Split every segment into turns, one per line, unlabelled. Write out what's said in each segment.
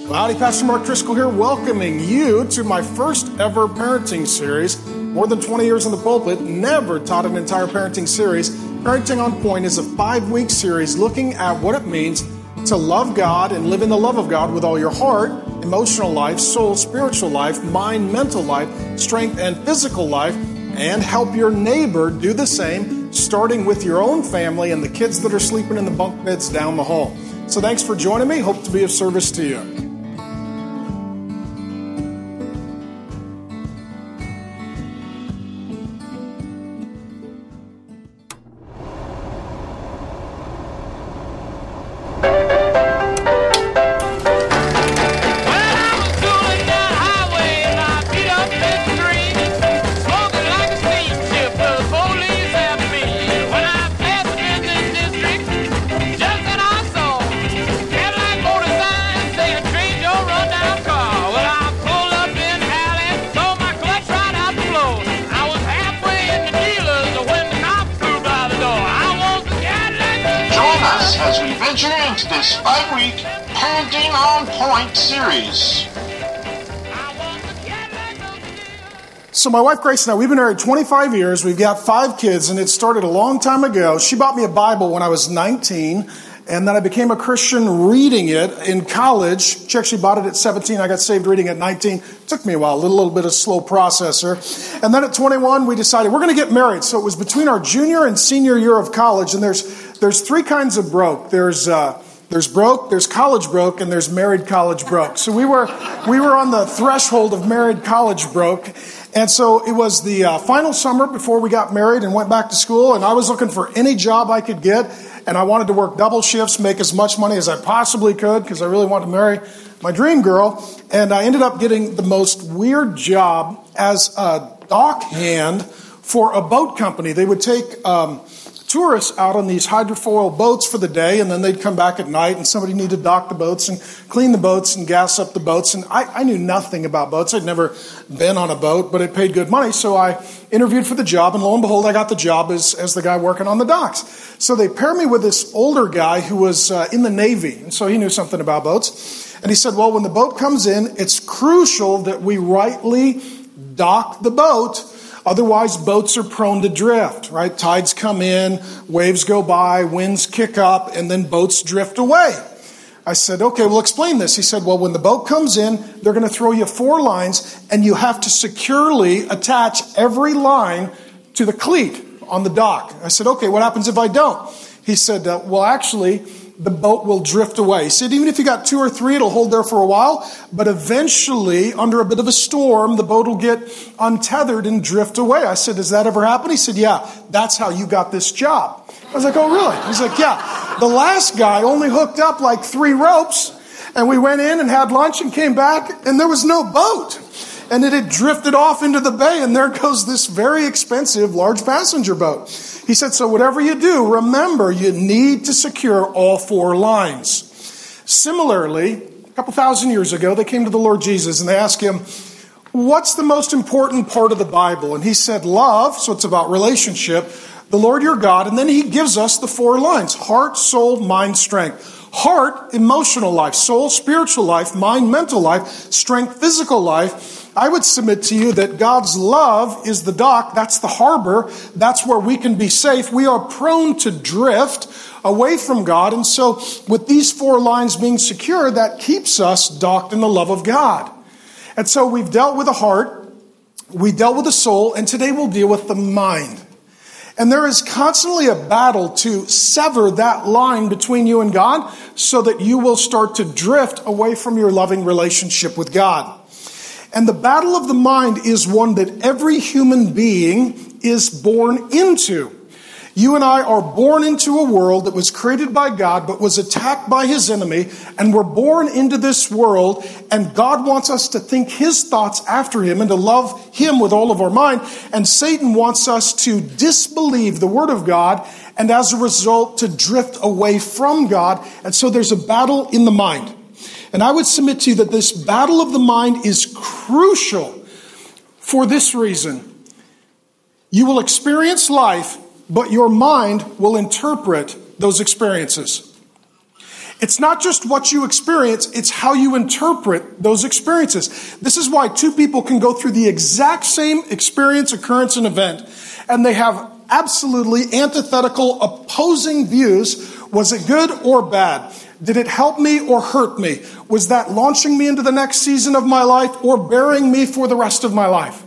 Howdy, Pastor Mark Driscoll here, welcoming you to my first ever parenting series. More than 20 years in the pulpit, never taught an entire parenting series. Parenting on Point is a 5-week series looking at what it means to love God and live in the love of God with all your heart, emotional life, soul, spiritual life, mind, mental life, strength, and physical life, and help your neighbor do the same, starting with your own family and the kids that are sleeping in the bunk beds down the hall. So thanks for joining me. Hope to be of service to you.
Into this 5-week Parenting on Point series.
So my wife Grace and I, we've been married 25 years. We've got 5 kids, and it started a long time ago. She bought me a Bible when I was 19, and then I became a Christian reading it in college. She actually bought it at 17. I got saved reading at 19. It took me a while, a little bit of slow processor. And then at 21, we decided we're going to get married. So it was between our junior and senior year of college, and there's 3 kinds of broke. There's broke, there's college broke, and there's married college broke. So we were on the threshold of married college broke. And so it was the final summer before we got married and went back to school. And I was looking for any job I could get. And I wanted to work double shifts, make as much money as I possibly could, because I really wanted to marry my dream girl. And I ended up getting the most weird job as a dock hand for a boat company. They would take tourists out on these hydrofoil boats for the day, and then they'd come back at night, and somebody needed to dock the boats and clean the boats and gas up the boats. And I knew nothing about boats. I'd never been on a boat, but it paid good money. So I interviewed for the job, and lo and behold, I got the job as the guy working on the docks. So they paired me with this older guy who was in the Navy, and so he knew something about boats. And he said, well, when the boat comes in, it's crucial that we rightly dock the boat. Otherwise, boats are prone to drift, right? Tides come in, waves go by, winds kick up, and then boats drift away. I said, okay, well, explain this. He said, well, when the boat comes in, they're going to throw you 4 lines, and you have to securely attach every line to the cleat on the dock. I said, okay, what happens if I don't? He said, well, actually, the boat will drift away. He said, even if you got 2 or 3, it'll hold there for a while, but eventually, under a bit of a storm, the boat will get untethered and drift away. I said, does that ever happen? He said, yeah, that's how you got this job. I was like, oh, really? He's like, yeah. The last guy only hooked up like 3 ropes, and we went in and had lunch and came back, and there was no boat. And it had drifted off into the bay, and there goes this very expensive large passenger boat. He said, so whatever you do, remember, you need to secure all 4 lines. Similarly, a couple thousand years ago, they came to the Lord Jesus, and they asked him, what's the most important part of the Bible? And he said, love, so it's about relationship, the Lord your God, and then he gives us the 4 lines, heart, soul, mind, strength. Heart, emotional life, soul, spiritual life, mind, mental life, strength, physical life. I would submit to you that God's love is the dock. That's the harbor. That's where we can be safe. We are prone to drift away from God. And so with these 4 lines being secure, that keeps us docked in the love of God. And so we've dealt with the heart, we dealt with the soul, and today we'll deal with the mind. And there is constantly a battle to sever that line between you and God so that you will start to drift away from your loving relationship with God. And the battle of the mind is one that every human being is born into. You and I are born into a world that was created by God but was attacked by his enemy, and we're born into this world, and God wants us to think his thoughts after him and to love him with all of our mind, and Satan wants us to disbelieve the word of God and as a result to drift away from God. And so there's a battle in the mind. And I would submit to you that this battle of the mind is crucial for this reason. You will experience life, but your mind will interpret those experiences. It's not just what you experience, it's how you interpret those experiences. This is why two people can go through the exact same experience, occurrence, and event, and they have absolutely antithetical, opposing views. Was it good or bad? Did it help me or hurt me? Was that launching me into the next season of my life or burying me for the rest of my life?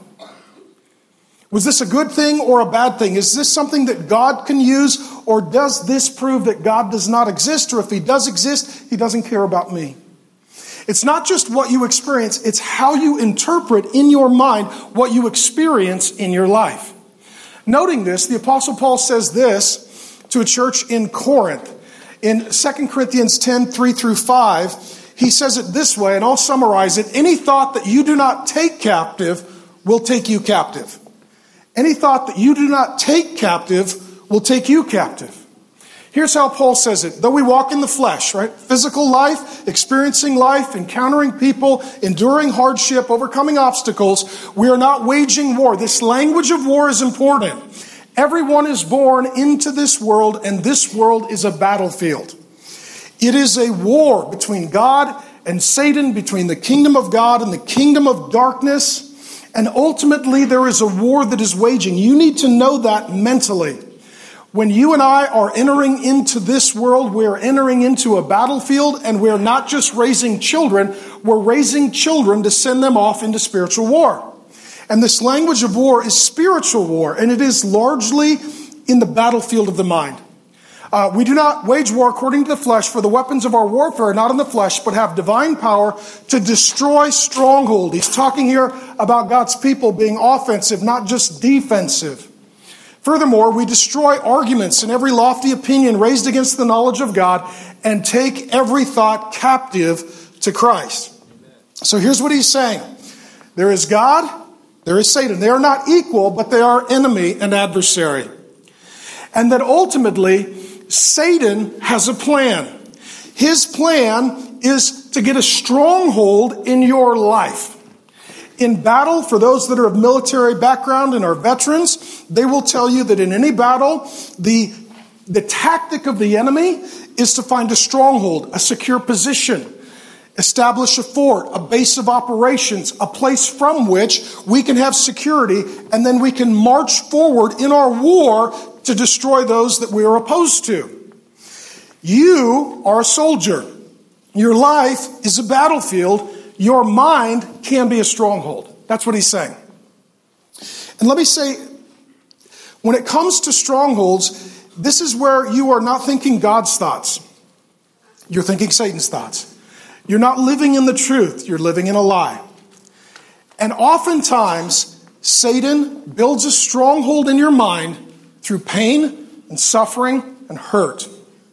Was this a good thing or a bad thing? Is this something that God can use, or does this prove that God does not exist? Or if he does exist, he doesn't care about me. It's not just what you experience, it's how you interpret in your mind what you experience in your life. Noting this, the Apostle Paul says this to a church in Corinth. In 2 Corinthians 10, 3 through 5, he says it this way, and I'll summarize it. Any thought that you do not take captive will take you captive. Any thought that you do not take captive will take you captive. Here's how Paul says it. Though we walk in the flesh, right? Physical life, experiencing life, encountering people, enduring hardship, overcoming obstacles, we are not waging war. This language of war is important. Everyone is born into this world, and this world is a battlefield. It is a war between God and Satan, between the kingdom of God and the kingdom of darkness. And ultimately, there is a war that is waging. You need to know that mentally. When you and I are entering into this world, we're entering into a battlefield, and we're not just raising children, we're raising children to send them off into spiritual war. And this language of war is spiritual war, and it is largely in the battlefield of the mind. We do not wage war according to the flesh, for the weapons of our warfare are not in the flesh, but have divine power to destroy stronghold. He's talking here about God's people being offensive, not just defensive. Furthermore, we destroy arguments and every lofty opinion raised against the knowledge of God, and take every thought captive to Christ. So here's what he's saying. There is God, there is Satan. They are not equal, but they are enemy and adversary. And that ultimately, Satan has a plan. His plan is to get a stronghold in your life. In battle, for those that are of military background and are veterans, they will tell you that in any battle, the tactic of the enemy is to find a stronghold, a secure position, establish a fort, a base of operations, a place from which we can have security, and then we can march forward in our war to destroy those that we are opposed to. You are a soldier. Your life is a battlefield. Your mind can be a stronghold. That's what he's saying. And let me say, when it comes to strongholds, this is where you are not thinking God's thoughts. You're thinking Satan's thoughts. You're not living in the truth. You're living in a lie. And oftentimes, Satan builds a stronghold in your mind through pain and suffering and hurt.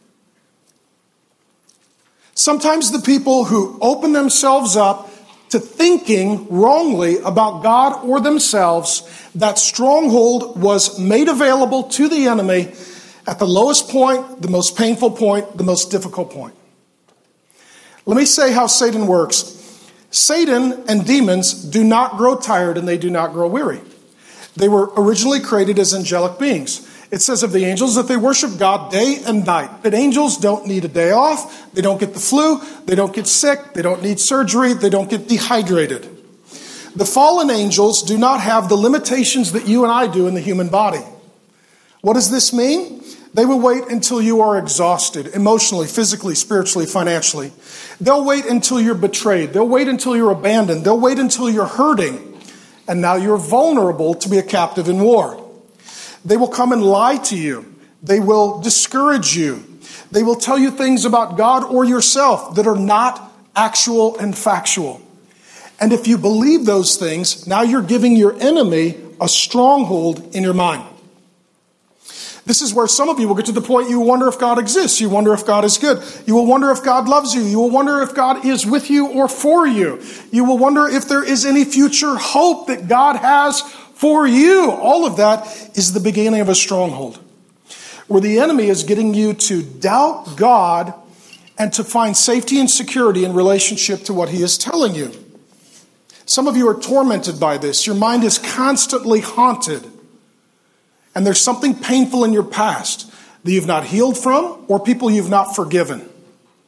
Sometimes the people who open themselves up to thinking wrongly about God or themselves, that stronghold was made available to the enemy at the lowest point, the most painful point, the most difficult point. Let me say how Satan works. Satan and demons do not grow tired and they do not grow weary. They were originally created as angelic beings. It says of the angels that they worship God day and night. But angels don't need a day off. They don't get the flu. They don't get sick. They don't need surgery. They don't get dehydrated. The fallen angels do not have the limitations that you and I do in the human body. What does this mean? They will wait until you are exhausted, emotionally, physically, spiritually, financially. They'll wait until you're betrayed. They'll wait until you're abandoned. They'll wait until you're hurting. And now you're vulnerable to be a captive in war. They will come and lie to you. They will discourage you. They will tell you things about God or yourself that are not actual and factual. And if you believe those things, now you're giving your enemy a stronghold in your mind. This is where some of you will get to the point you wonder if God exists. You wonder if God is good. You will wonder if God loves you. You will wonder if God is with you or for you. You will wonder if there is any future hope that God has for you. All of that is the beginning of a stronghold, where the enemy is getting you to doubt God and to find safety and security in relationship to what he is telling you. Some of you are tormented by this. Your mind is constantly haunted. And there's something painful in your past that you've not healed from or people you've not forgiven.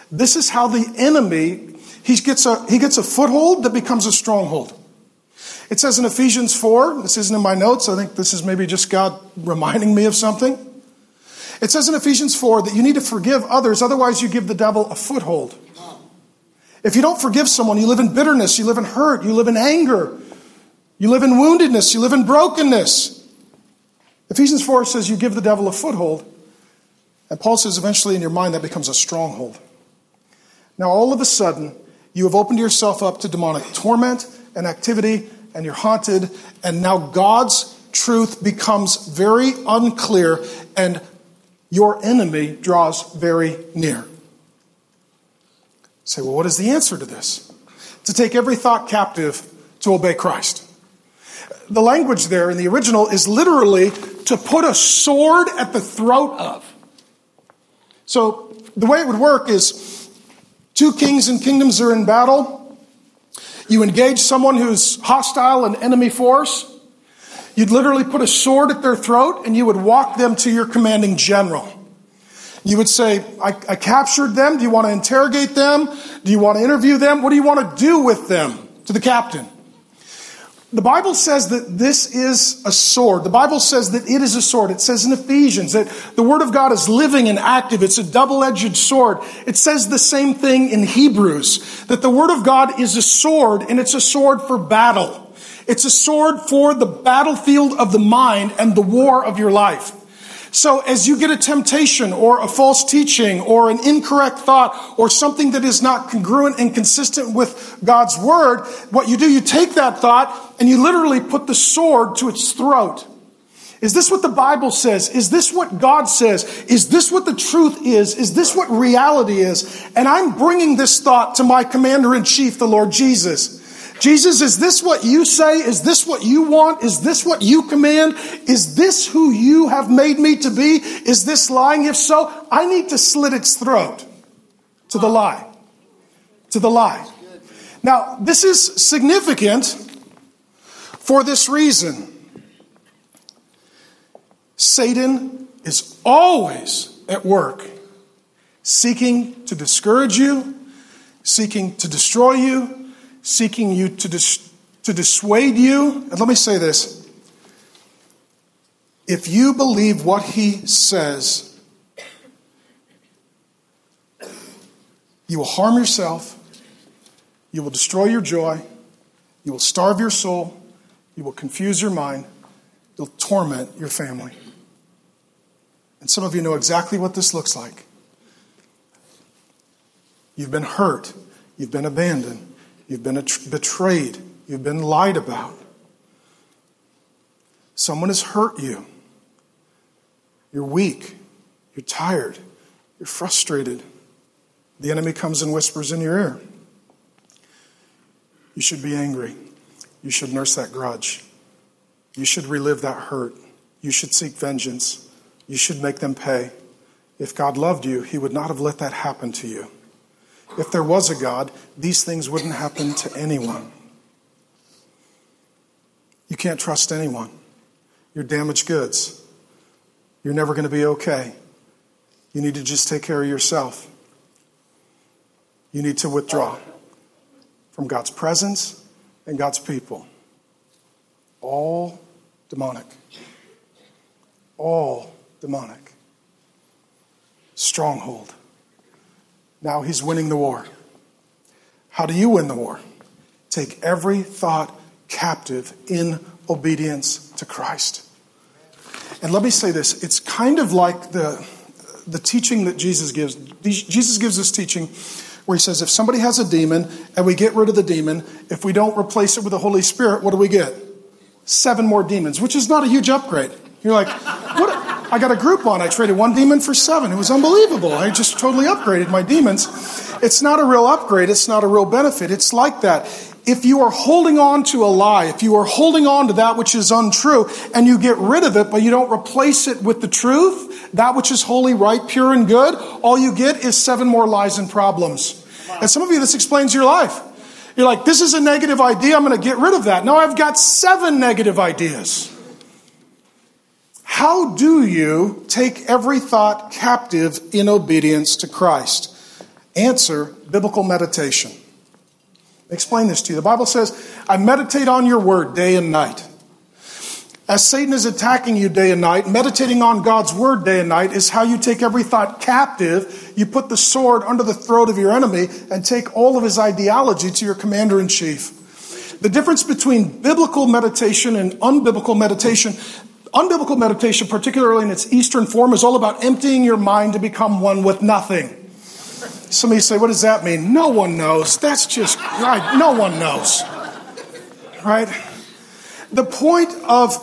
This is how the enemy, he gets a foothold that becomes a stronghold. It says in Ephesians 4, this isn't in my notes, I think this is maybe just God reminding me of something. It says in Ephesians 4 that you need to forgive others, otherwise you give the devil a foothold. If you don't forgive someone, you live in bitterness, you live in hurt, you live in anger, you live in woundedness, you live in brokenness. Ephesians 4 says you give the devil a foothold. And Paul says eventually in your mind that becomes a stronghold. Now all of a sudden, you have opened yourself up to demonic torment and activity, and you're haunted, and now God's truth becomes very unclear, and your enemy draws very near. You say, well, what is the answer to this? To take every thought captive to obey Christ. The language there in the original is literally to put a sword at the throat of. So the way it would work is 2 kings and kingdoms are in battle. You engage someone who's hostile, an enemy force. You'd literally put a sword at their throat and you would walk them to your commanding general. You would say, I captured them. Do you want to interrogate them? Do you want to interview them? What do you want to do with them? To the captain. The Bible says that this is a sword. The Bible says that it is a sword. It says in Ephesians that the Word of God is living and active. It's a double-edged sword. It says the same thing in Hebrews, that the Word of God is a sword, and it's a sword for battle. It's a sword for the battlefield of the mind and the war of your life. So as you get a temptation or a false teaching or an incorrect thought or something that is not congruent and consistent with God's word, what you do, you take that thought and you literally put the sword to its throat. Is this what the Bible says? Is this what God says? Is this what the truth is? Is this what reality is? And I'm bringing this thought to my commander-in-chief, the Lord Jesus. Jesus, is this what you say? Is this what you want? Is this what you command? Is this who you have made me to be? Is this lying? If so, I need to slit its throat to the lie. To the lie. Now, this is significant for this reason. Satan is always at work, seeking to discourage you, seeking to destroy you, seeking you to dissuade you. And let me say this. If you believe what he says, you will harm yourself. You will destroy your joy. You will starve your soul. You will confuse your mind. You'll torment your family. And some of you know exactly what this looks like. You've been hurt. You've been abandoned. You've been betrayed. You've been lied about. Someone has hurt you. You're weak. You're tired. You're frustrated. The enemy comes and whispers in your ear. You should be angry. You should nurse that grudge. You should relive that hurt. You should seek vengeance. You should make them pay. If God loved you, he would not have let that happen to you. If there was a God, these things wouldn't happen to anyone. You can't trust anyone. You're damaged goods. You're never going to be okay. You need to just take care of yourself. You need to withdraw from God's presence and God's people. All demonic. All demonic. Stronghold. Now he's winning the war. How do you win the war? Take every thought captive in obedience to Christ. And let me say this. It's kind of like the teaching that Jesus gives. Jesus gives this teaching where he says, if somebody has a demon and we get rid of the demon, if we don't replace it with the Holy Spirit, what do we get? 7 more demons, which is not a huge upgrade. You're like, what? I got a Groupon. I traded 1 demon for 7. It was unbelievable. I just totally upgraded my demons. It's not a real upgrade. It's not a real benefit. It's like that. If you are holding on to a lie, if you are holding on to that which is untrue, and you get rid of it, but you don't replace it with the truth, that which is holy, right, pure, and good, all you get is 7 more lies and problems. And some of you, this explains your life. You're like, this is a negative idea. I'm going to get rid of that. No, I've got 7 negative ideas. How do you take every thought captive in obedience to Christ? Answer, biblical meditation. Explain this to you. The Bible says, I meditate on your word day and night. As Satan is attacking you day and night, meditating on God's word day and night is how you take every thought captive. You put the sword under the throat of your enemy and take all of his ideology to your commander-in-chief. The difference between biblical meditation and unbiblical meditation, particularly in its Eastern form, is all about emptying your mind to become one with nothing. Some of you say, what does that mean? No one knows. That's just right. No one knows. Right? The point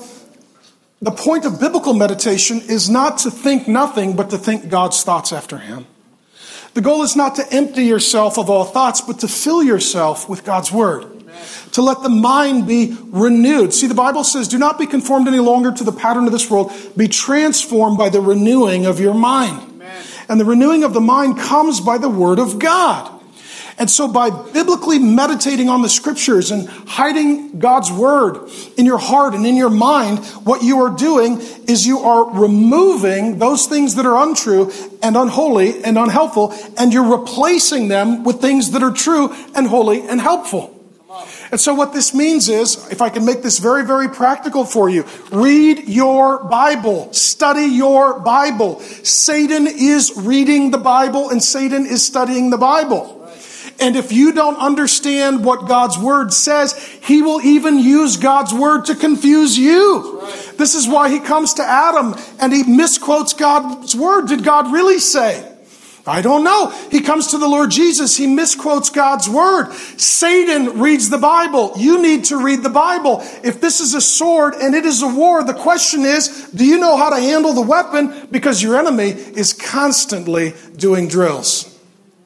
of biblical meditation is not to think nothing, but to think God's thoughts after him. The goal is not to empty yourself of all thoughts, but to fill yourself with God's word. To let the mind be renewed. See, the Bible says, do not be conformed any longer to the pattern of this world. Be transformed by the renewing of your mind. And the renewing of the mind comes by the word of God. And so by biblically meditating on the scriptures and hiding God's word in your heart and in your mind, what you are doing is you are removing those things that are untrue and unholy and unhelpful, and you're replacing them with things that are true and holy and helpful. And so what this means is, if I can make this very, very practical for you, read your Bible, study your Bible. Satan is reading the Bible and Satan is studying the Bible. And if you don't understand what God's word says, he will even use God's word to confuse you. This is why he comes to Adam and he misquotes God's word. Did God really say? I don't know. He comes to the Lord Jesus. He misquotes God's word. Satan reads the Bible. You need to read the Bible. If this is a sword and it is a war, the question is, do you know how to handle the weapon? Because your enemy is constantly doing drills.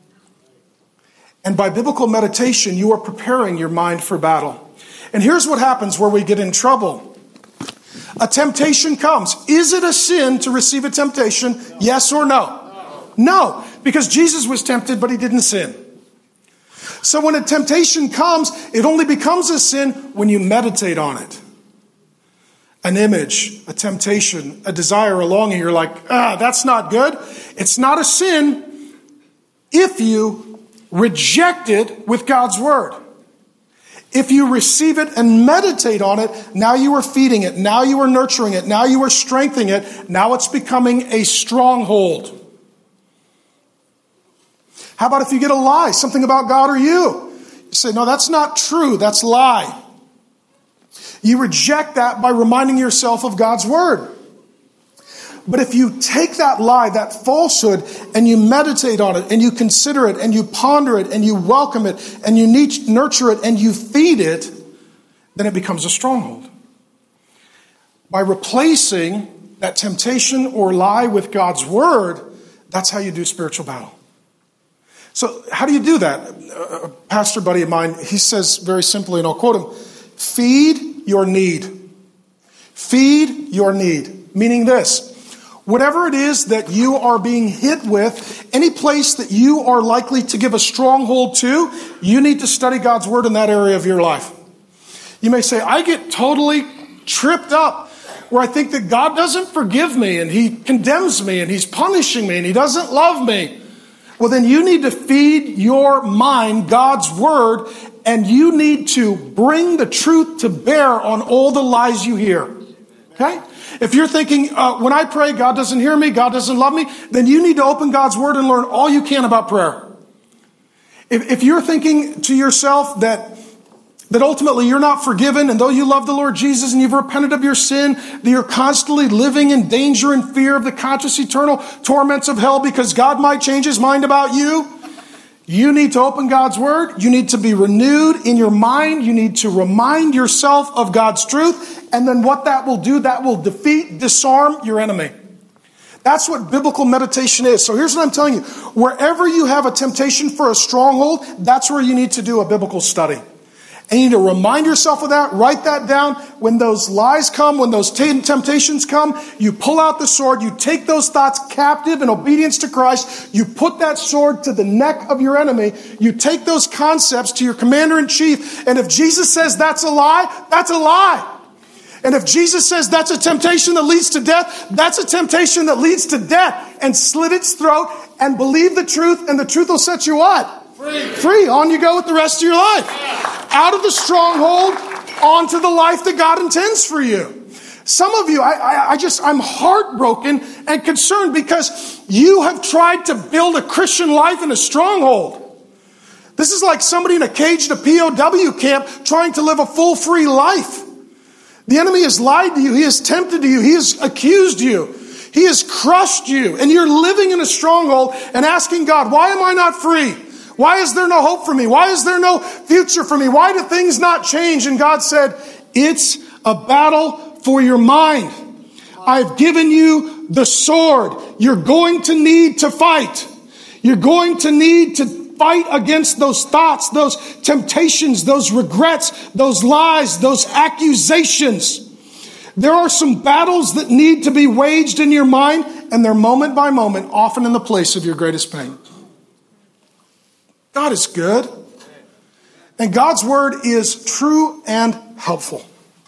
And by biblical meditation, you are preparing your mind for battle. And here's what happens where we get in trouble. A temptation comes. Is it a sin to receive a temptation? Yes or no? No, because Jesus was tempted, but he didn't sin. So when a temptation comes, it only becomes a sin when you meditate on it. An image, a temptation, a desire, a longing, you're like, that's not good. It's not a sin if you reject it with God's word. If you receive it and meditate on it, now you are feeding it. Now you are nurturing it. Now you are strengthening it. Now it's becoming a stronghold. How about if you get a lie, something about God or you? You say, no, that's not true. That's lie. You reject that by reminding yourself of God's word. But if you take that lie, that falsehood, and you meditate on it, and you consider it, and you ponder it, and you welcome it, and you nurture it, and you feed it, then it becomes a stronghold. By replacing that temptation or lie with God's word, that's how you do spiritual battle. So how do you do that? A pastor buddy of mine, he says very simply, and I'll quote him, feed your need. Feed your need. Meaning this, whatever it is that you are being hit with, any place that you are likely to give a stronghold to, you need to study God's word in that area of your life. You may say, I get totally tripped up where I think that God doesn't forgive me and he condemns me and he's punishing me and he doesn't love me. Well, then you need to feed your mind God's word, and you need to bring the truth to bear on all the lies you hear. Okay? If you're thinking, when I pray, God doesn't hear me, God doesn't love me, then you need to open God's word and learn all you can about prayer. If you're thinking to yourself that ultimately you're not forgiven, and though you love the Lord Jesus and you've repented of your sin, that you're constantly living in danger and fear of the conscious eternal torments of hell because God might change his mind about you, you need to open God's word. You need to be renewed in your mind. You need to remind yourself of God's truth. And then what that will do, that will disarm your enemy. That's what biblical meditation is. So here's what I'm telling you. Wherever you have a temptation for a stronghold, that's where you need to do a biblical study. And you need to remind yourself of that, write that down. When those lies come, when those temptations come, you pull out the sword, you take those thoughts captive in obedience to Christ, you put that sword to the neck of your enemy, you take those concepts to your commander-in-chief, and if Jesus says that's a lie, that's a lie. And if Jesus says that's a temptation that leads to death, that's a temptation that leads to death, and slit its throat and believe the truth, and the truth will set you what? Free. On you go with the rest of your life. Out of the stronghold, onto the life that God intends for you. Some of you, I'm heartbroken and concerned because you have tried to build a Christian life in a stronghold. This is like somebody in a caged POW camp trying to live a full, free life. The enemy has lied to you. He has tempted you. He has accused you. He has crushed you. And you're living in a stronghold and asking God, why am I not free? Why is there no hope for me? Why is there no future for me? Why do things not change? And God said, it's a battle for your mind. I've given you the sword. You're going to need to fight. You're going to need to fight against those thoughts, those temptations, those regrets, those lies, those accusations. There are some battles that need to be waged in your mind, and they're moment by moment, often in the place of your greatest pain. God is good. And God's word is true and helpful.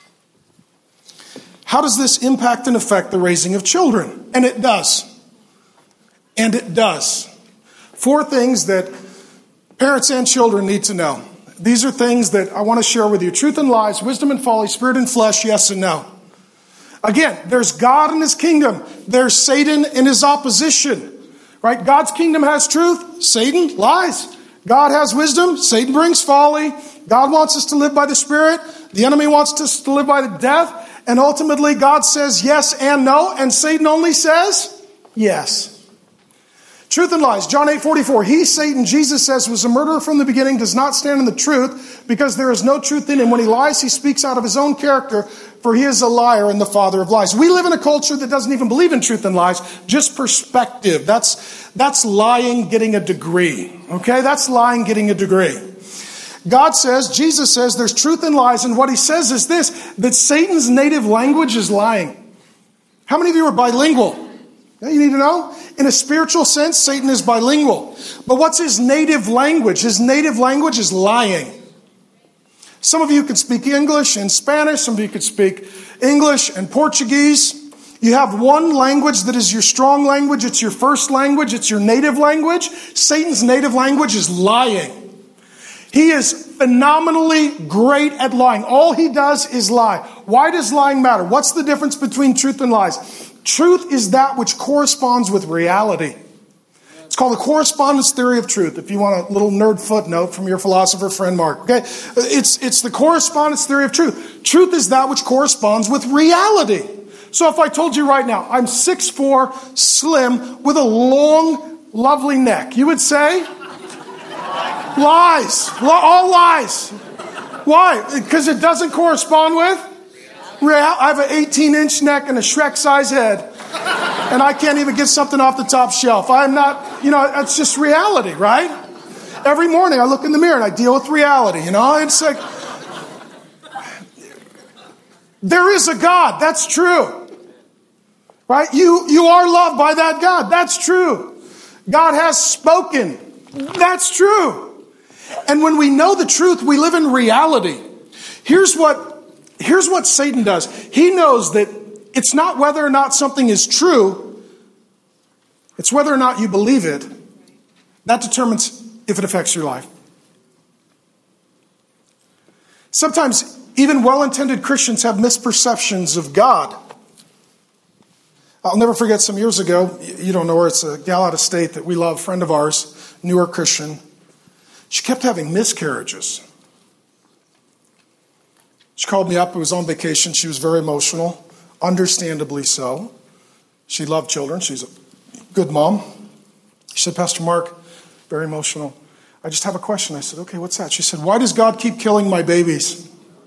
How does this impact and affect the raising of children? And it does. And it does. 4 things that parents and children need to know. These are things that I want to share with you. Truth and lies, wisdom and folly, spirit and flesh, yes and no. Again, there's God and his kingdom. There's Satan and his opposition. Right? God's kingdom has truth. Satan lies. God has wisdom. Satan brings folly. God wants us to live by the Spirit. The enemy wants us to live by the death. And ultimately, God says yes and no. And Satan only says yes. Truth and lies. John 8:44. He, Satan, Jesus says, was a murderer from the beginning, does not stand in the truth, because there is no truth in him. When he lies, he speaks out of his own character, for he is a liar and the father of lies. We live in a culture that doesn't even believe in truth and lies, just perspective. That's lying, getting a degree. Okay? That's lying, getting a degree. God says, Jesus says, there's truth and lies, and what he says is this, that Satan's native language is lying. How many of you are bilingual? Yeah, you need to know. In a spiritual sense, Satan is bilingual. But what's his native language? His native language is lying. Some of you could speak English and Spanish. Some of you could speak English and Portuguese. You have one language that is your strong language. It's your first language. It's your native language. Satan's native language is lying. He is phenomenally great at lying. All he does is lie. Why does lying matter? What's the difference between truth and lies? Truth is that which corresponds with reality. It's called the correspondence theory of truth, if you want a little nerd footnote from your philosopher friend Mark. Okay, it's the correspondence theory of truth. Truth is that which corresponds with reality. So if I told you right now, I'm 6'4", slim, with a long, lovely neck, you would say? Lies. All lies. Why? Because it doesn't correspond with reality. I have an 18-inch neck and a Shrek-sized head. And I can't even get something off the top shelf. I'm not, it's just reality, right? Every morning I look in the mirror and I deal with reality, It's like, there is a God. That's true. Right? You are loved by that God. That's true. God has spoken. That's true. And when we know the truth, we live in reality. Here's what Satan does. He knows that it's not whether or not something is true. It's whether or not you believe it. That determines if it affects your life. Sometimes even well-intended Christians have misperceptions of God. I'll never forget some years ago, you don't know her, it's a gal out of state that we love, friend of ours, newer Christian. She kept having miscarriages. She called me up. I was on vacation. She was very emotional, understandably so. She loved children. She's a good mom. She said, Pastor Mark, very emotional. I just have a question. I said, okay, what's that? She said, why does God keep killing my babies?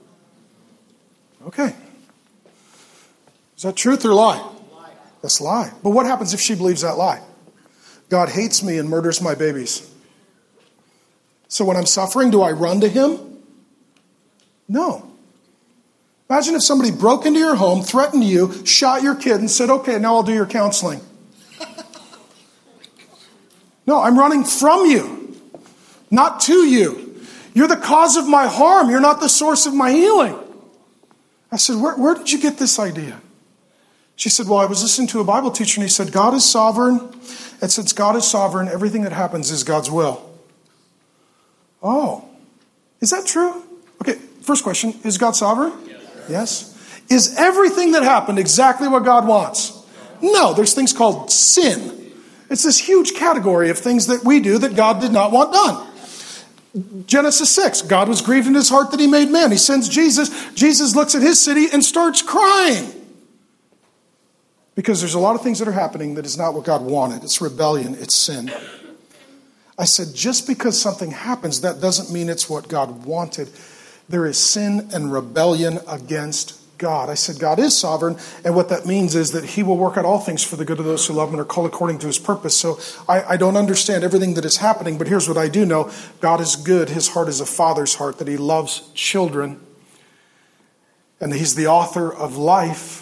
Okay. Is that truth or lie? That's lie. But what happens if she believes that lie? God hates me and murders my babies. So when I'm suffering, do I run to him? No. Imagine if somebody broke into your home, threatened you, shot your kid, and said, okay, now I'll do your counseling. No, I'm running from you, not to you. You're the cause of my harm. You're not the source of my healing. I said, where did you get this idea? She said, well, I was listening to a Bible teacher and he said, God is sovereign. And since God is sovereign, everything that happens is God's will. Oh, is that true? Okay, first question, is God sovereign? Yes. Is everything that happened exactly what God wants? No, there's things called sin. It's this huge category of things that we do that God did not want done. Genesis 6, God was grieved in his heart that he made man. He sends Jesus. Jesus looks at his city and starts crying. Because there's a lot of things that are happening that is not what God wanted. It's rebellion. It's sin. I said, just because something happens, that doesn't mean it's what God wanted. There is sin and rebellion against God. I said, God is sovereign, and what that means is that he will work out all things for the good of those who love him and are called according to his purpose. So I don't understand everything that is happening, but here's what I do know. God is good. His heart is a father's heart, that he loves children, and he's the author of life,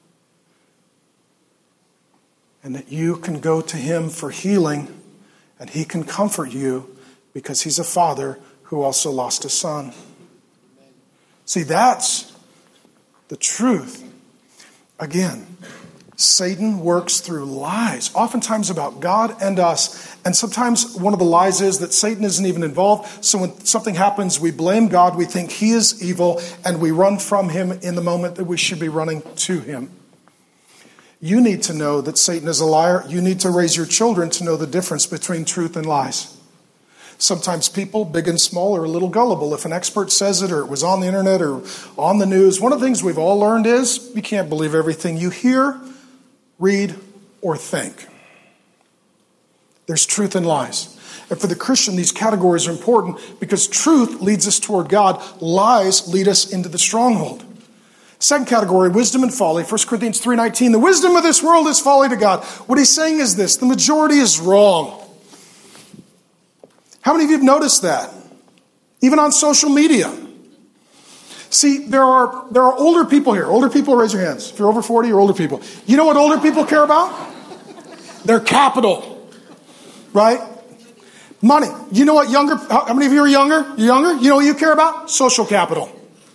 and that you can go to him for healing, and he can comfort you because he's a father who also lost a son. See, that's the truth. Again, Satan works through lies, oftentimes about God and us. And sometimes one of the lies is that Satan isn't even involved. So when something happens, we blame God, we think he is evil, and we run from him in the moment that we should be running to him. You need to know that Satan is a liar. You need to raise your children to know the difference between truth and lies. Sometimes people, big and small, are a little gullible. If an expert says it, or it was on the internet or on the news, one of the things we've all learned is you can't believe everything you hear, read, or think. There's truth and lies. And for the Christian, these categories are important because truth leads us toward God. Lies lead us into the stronghold. Second category, wisdom and folly. 1 Corinthians 3:19, the wisdom of this world is folly to God. What he's saying is this: the majority is wrong. How many of you have noticed that? Even on social media. See, there are older people here. Older people, raise your hands. If you're over 40, you're older people. You know what older people care about? Their capital. Right? Money. You know what younger, how many of you are younger? You're younger? You know what you care about? Social capital.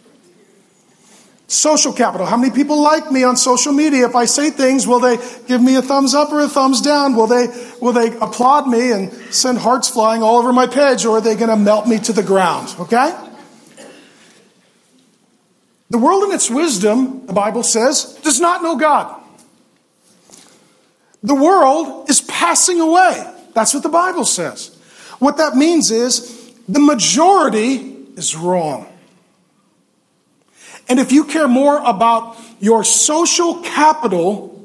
Social capital. How many people like me on social media? If I say things, will they give me a thumbs up or a thumbs down? Will they applaud me and send hearts flying all over my page, or are they going to melt me to the ground? Okay? The world in its wisdom, the Bible says, does not know God. The world is passing away. That's what the Bible says. What that means is the majority is wrong. And if you care more about your social capital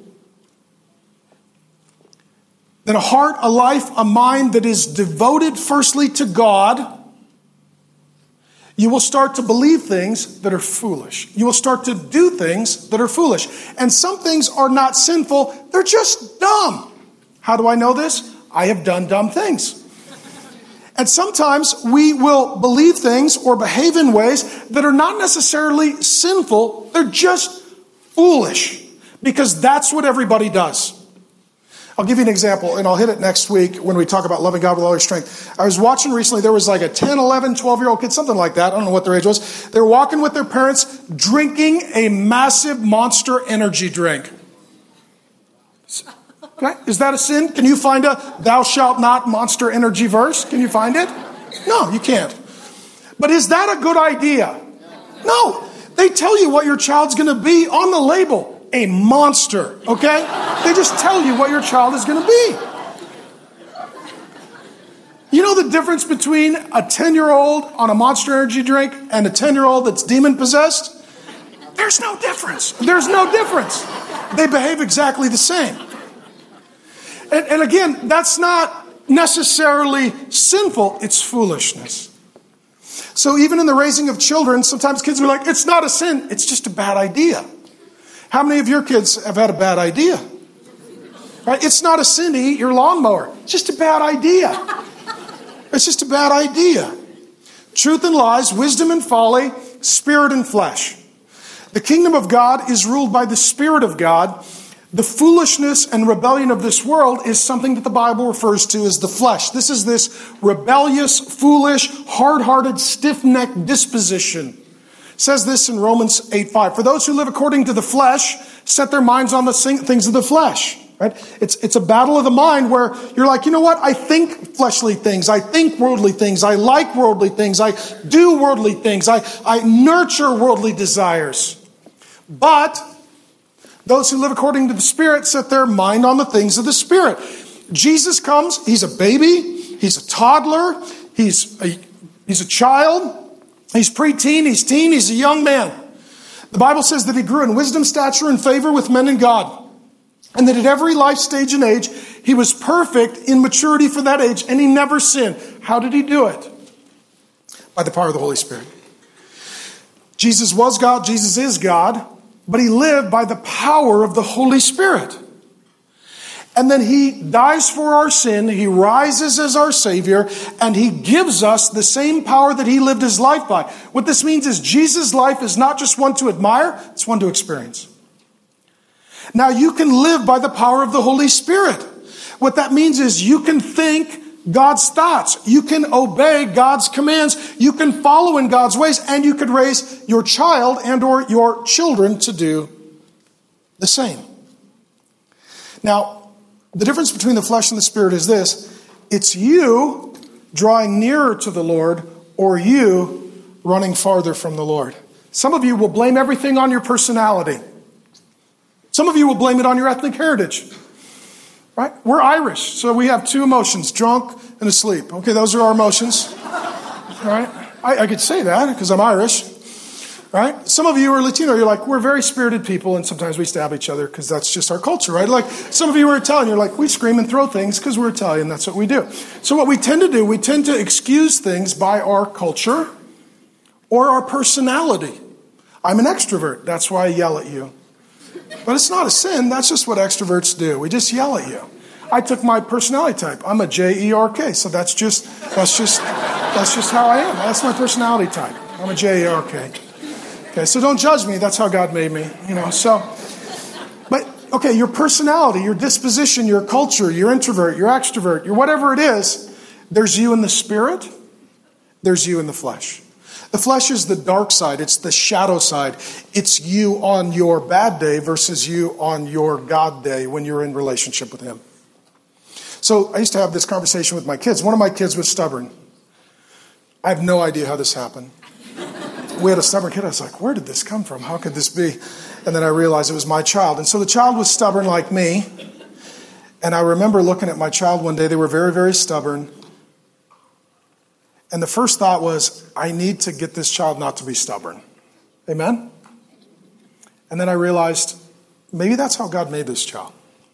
than a heart, a life, a mind that is devoted firstly to God, you will start to believe things that are foolish. You will start to do things that are foolish. And some things are not sinful, they're just dumb. How do I know this? I have done dumb things. And sometimes we will believe things or behave in ways that are not necessarily sinful. They're just foolish because that's what everybody does. I'll give you an example, and I'll hit it next week when we talk about loving God with all your strength. I was watching recently, there was like a 10, 11, 12-year-old kid, something like that. I don't know what their age was. They were walking with their parents drinking a massive Monster energy drink. Okay. Is that a sin? Can you find a thou shalt not Monster energy verse? Can you find it? No, you can't. But is that a good idea? No. They tell you what your child's going to be on the label. A monster. Okay? They just tell you what your child is going to be. You know the difference between a 10-year-old on a Monster energy drink and a 10-year-old that's demon-possessed? There's no difference. There's no difference. They behave exactly the same. And again, that's not necessarily sinful. It's foolishness. So even in the raising of children, sometimes kids are like, it's not a sin. It's just a bad idea. How many of your kids have had a bad idea? Right? It's not a sin to eat your lawnmower. It's just a bad idea. It's just a bad idea. Truth and lies, wisdom and folly, spirit and flesh. The kingdom of God is ruled by the Spirit of God. The foolishness and rebellion of this world is something that the Bible refers to as the flesh. This is this rebellious, foolish, hard-hearted, stiff-necked disposition says this in Romans 8:5. For those who live according to the flesh set their minds on the things of the flesh. Right? It's a battle of the mind where you're like, you know what? I think fleshly things. I think worldly things. I like worldly things. I do worldly things. I nurture worldly desires. But those who live according to the Spirit set their mind on the things of the Spirit. Jesus comes. He's a baby. He's a toddler. He's a child. He's preteen. He's teen. He's a young man. The Bible says that he grew in wisdom, stature, and favor with men and God. And that at every life stage and age, he was perfect in maturity for that age, and he never sinned. How did he do it? By the power of the Holy Spirit. Jesus was God, Jesus is God, but he lived by the power of the Holy Spirit. And then he dies for our sin, he rises as our Savior, and he gives us the same power that he lived his life by. What this means is Jesus' life is not just one to admire, it's one to experience. Now you can live by the power of the Holy Spirit. What that means is you can think God's thoughts. You can obey God's commands. You can follow in God's ways. And you could raise your child and or your children to do the same. Now, the difference between the flesh and the Spirit is this. It's you drawing nearer to the Lord or you running farther from the Lord. Some of you will blame everything on your personality. Some of you will blame it on your ethnic heritage, right? We're Irish, so we have two emotions, drunk and asleep. Okay, those are our emotions, right? I could say that because I'm Irish, right? Some of you are Latino, you're like, we're very spirited people, and sometimes we stab each other because that's just our culture, right? Like some of you are Italian, you're like, we scream and throw things because we're Italian, that's what we do. So what we tend to do, we tend to excuse things by our culture or our personality. I'm an extrovert, that's why I yell at you. But it's not a sin. That's just what extroverts do. We just yell at you. I took my personality type. I'm a J-E-R-K. So that's just how I am. That's my personality type. I'm a J-E-R-K. Okay, so don't judge me. That's how God made me. But okay, your personality, your disposition, your culture, your introvert, your extrovert, your whatever it is, there's you in the Spirit. There's you in the flesh. The flesh is the dark side. It's the shadow side. It's you on your bad day versus you on your God day when you're in relationship with him. So I used to have this conversation with my kids. One of my kids was stubborn. I have no idea how this happened. We had a stubborn kid. I was like, where did this come from? How could this be? And then I realized it was my child. And so the child was stubborn like me. And I remember looking at my child one day. They were very, very stubborn. And the first thought was, I need to get this child not to be stubborn. Amen? And then I realized, maybe that's how God made this child.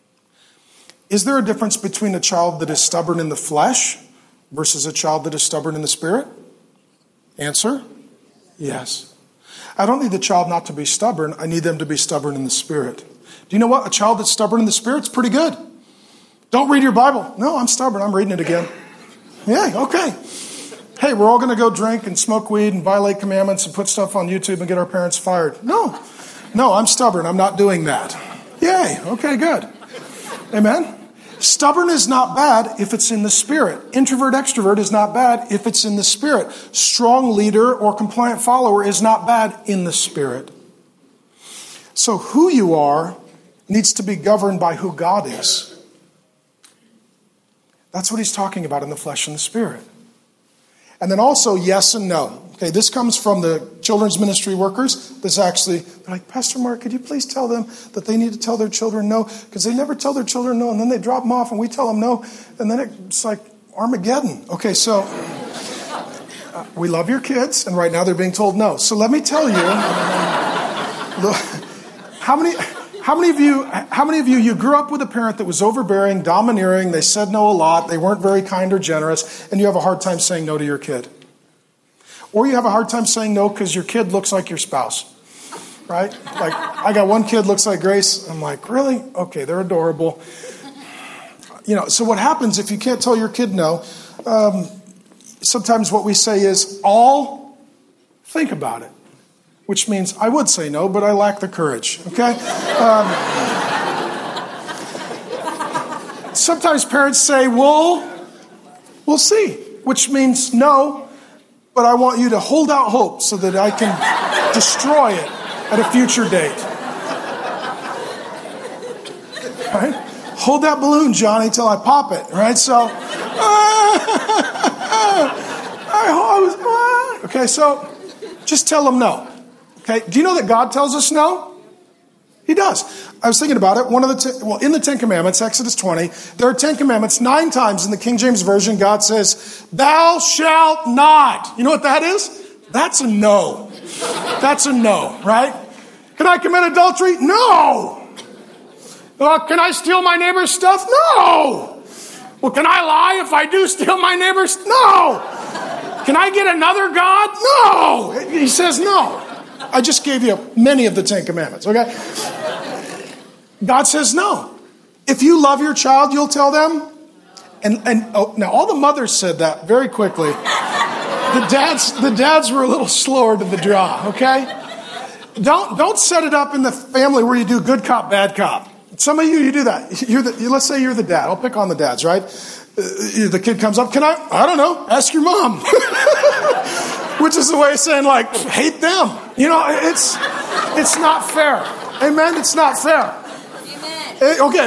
Is there a difference between a child that is stubborn in the flesh versus a child that is stubborn in the Spirit? Answer, yes. I don't need the child not to be stubborn. I need them to be stubborn in the Spirit. Do you know what? A child that's stubborn in the Spirit's pretty good. Don't read your Bible. No, I'm stubborn. I'm reading it again. Yeah, okay. Hey, we're all going to go drink and smoke weed and violate commandments and put stuff on YouTube and get our parents fired. No, I'm stubborn. I'm not doing that. Yay. Okay, good. Amen. Stubborn is not bad if it's in the Spirit. Introvert, extrovert is not bad if it's in the Spirit. Strong leader or compliant follower is not bad in the Spirit. So who you are needs to be governed by who God is. That's what he's talking about in the flesh and the Spirit. And then also yes and no. Okay, this comes from the children's ministry workers. This actually, they're like, Pastor Mark, could you please tell them that they need to tell their children no? Because they never tell their children no, and then they drop them off, and we tell them no, and then it's like Armageddon. Okay, so we love your kids, and right now they're being told no. So let me tell you, how many of you grew up with a parent that was overbearing, domineering, they said no a lot, they weren't very kind or generous, and you have a hard time saying no to your kid? Or you have a hard time saying no because your kid looks like your spouse, right? Like, I got one kid looks like Grace. I'm like, really? Okay, they're adorable. So what happens if you can't tell your kid no? Sometimes what we say is, I'll think about it. Which means I would say no, but I lack the courage, okay? Sometimes parents say, we'll see, which means no, but I want you to hold out hope so that I can destroy it at a future date. Right? Hold that balloon, Johnny, till I pop it. Right? So, okay, so just tell them no. Okay? Do you know that God tells us no? He does. I was thinking about it. In the Ten Commandments, Exodus 20, there are 10 commandments. 9 times in the King James Version, God says, "Thou shalt not." You know what that is? That's a no. That's a no, right? Can I commit adultery? No. Can I steal my neighbor's stuff? No. Well, can I lie if I do steal my neighbor's? No. Can I get another God? No. He says no. I just gave you many of the 10 commandments, okay? God says no. If you love your child, you'll tell them. Now all the mothers said that very quickly. The dads were a little slower to the draw, okay? Don't set it up in the family where you do good cop, bad cop. Some of you do that. Let's say you're the dad. I'll pick on the dads, right? The kid comes up. I don't know. Ask your mom. Which is the way of saying, like, hate them. You know, it's not fair. Amen? It's not fair. Amen. Okay.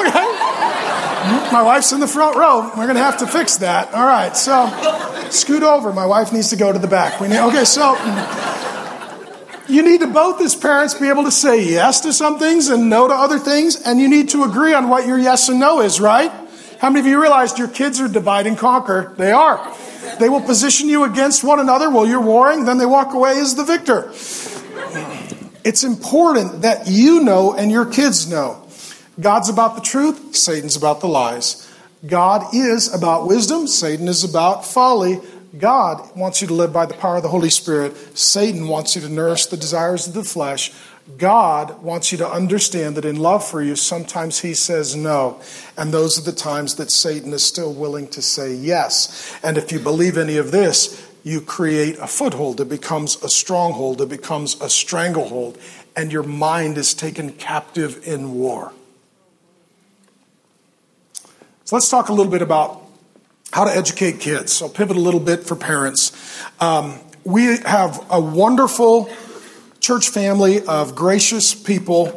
My wife's in the front row. We're going to have to fix that. All right. So scoot over. My wife needs to go to the back. So you need to both as parents be able to say yes to some things and no to other things. And you need to agree on what your yes and no is, right? How many of you realized your kids are divide and conquer? They are. They will position you against one another while you're warring. Then they walk away as the victor. It's important that you know and your kids know. God's about the truth. Satan's about the lies. God is about wisdom. Satan is about folly. God wants you to live by the power of the Holy Spirit. Satan wants you to nourish the desires of the flesh. God wants you to understand that in love for you, sometimes he says no. And those are the times that Satan is still willing to say yes. And if you believe any of this, you create a foothold. It becomes a stronghold. It becomes a stranglehold. And your mind is taken captive in war. So let's talk a little bit about how to educate kids. I'll pivot a little bit for parents. We have a wonderful church family of gracious people.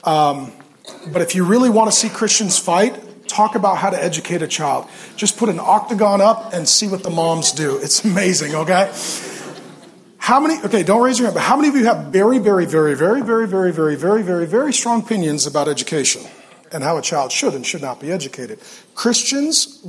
But if you really want to see Christians fight, talk about how to educate a child. Just put an octagon up and see what the moms do. It's amazing, okay? Don't raise your hand, but how many of you have very, very, very, very, very, very, very, very, very, very strong opinions about education and how a child should and should not be educated? Christians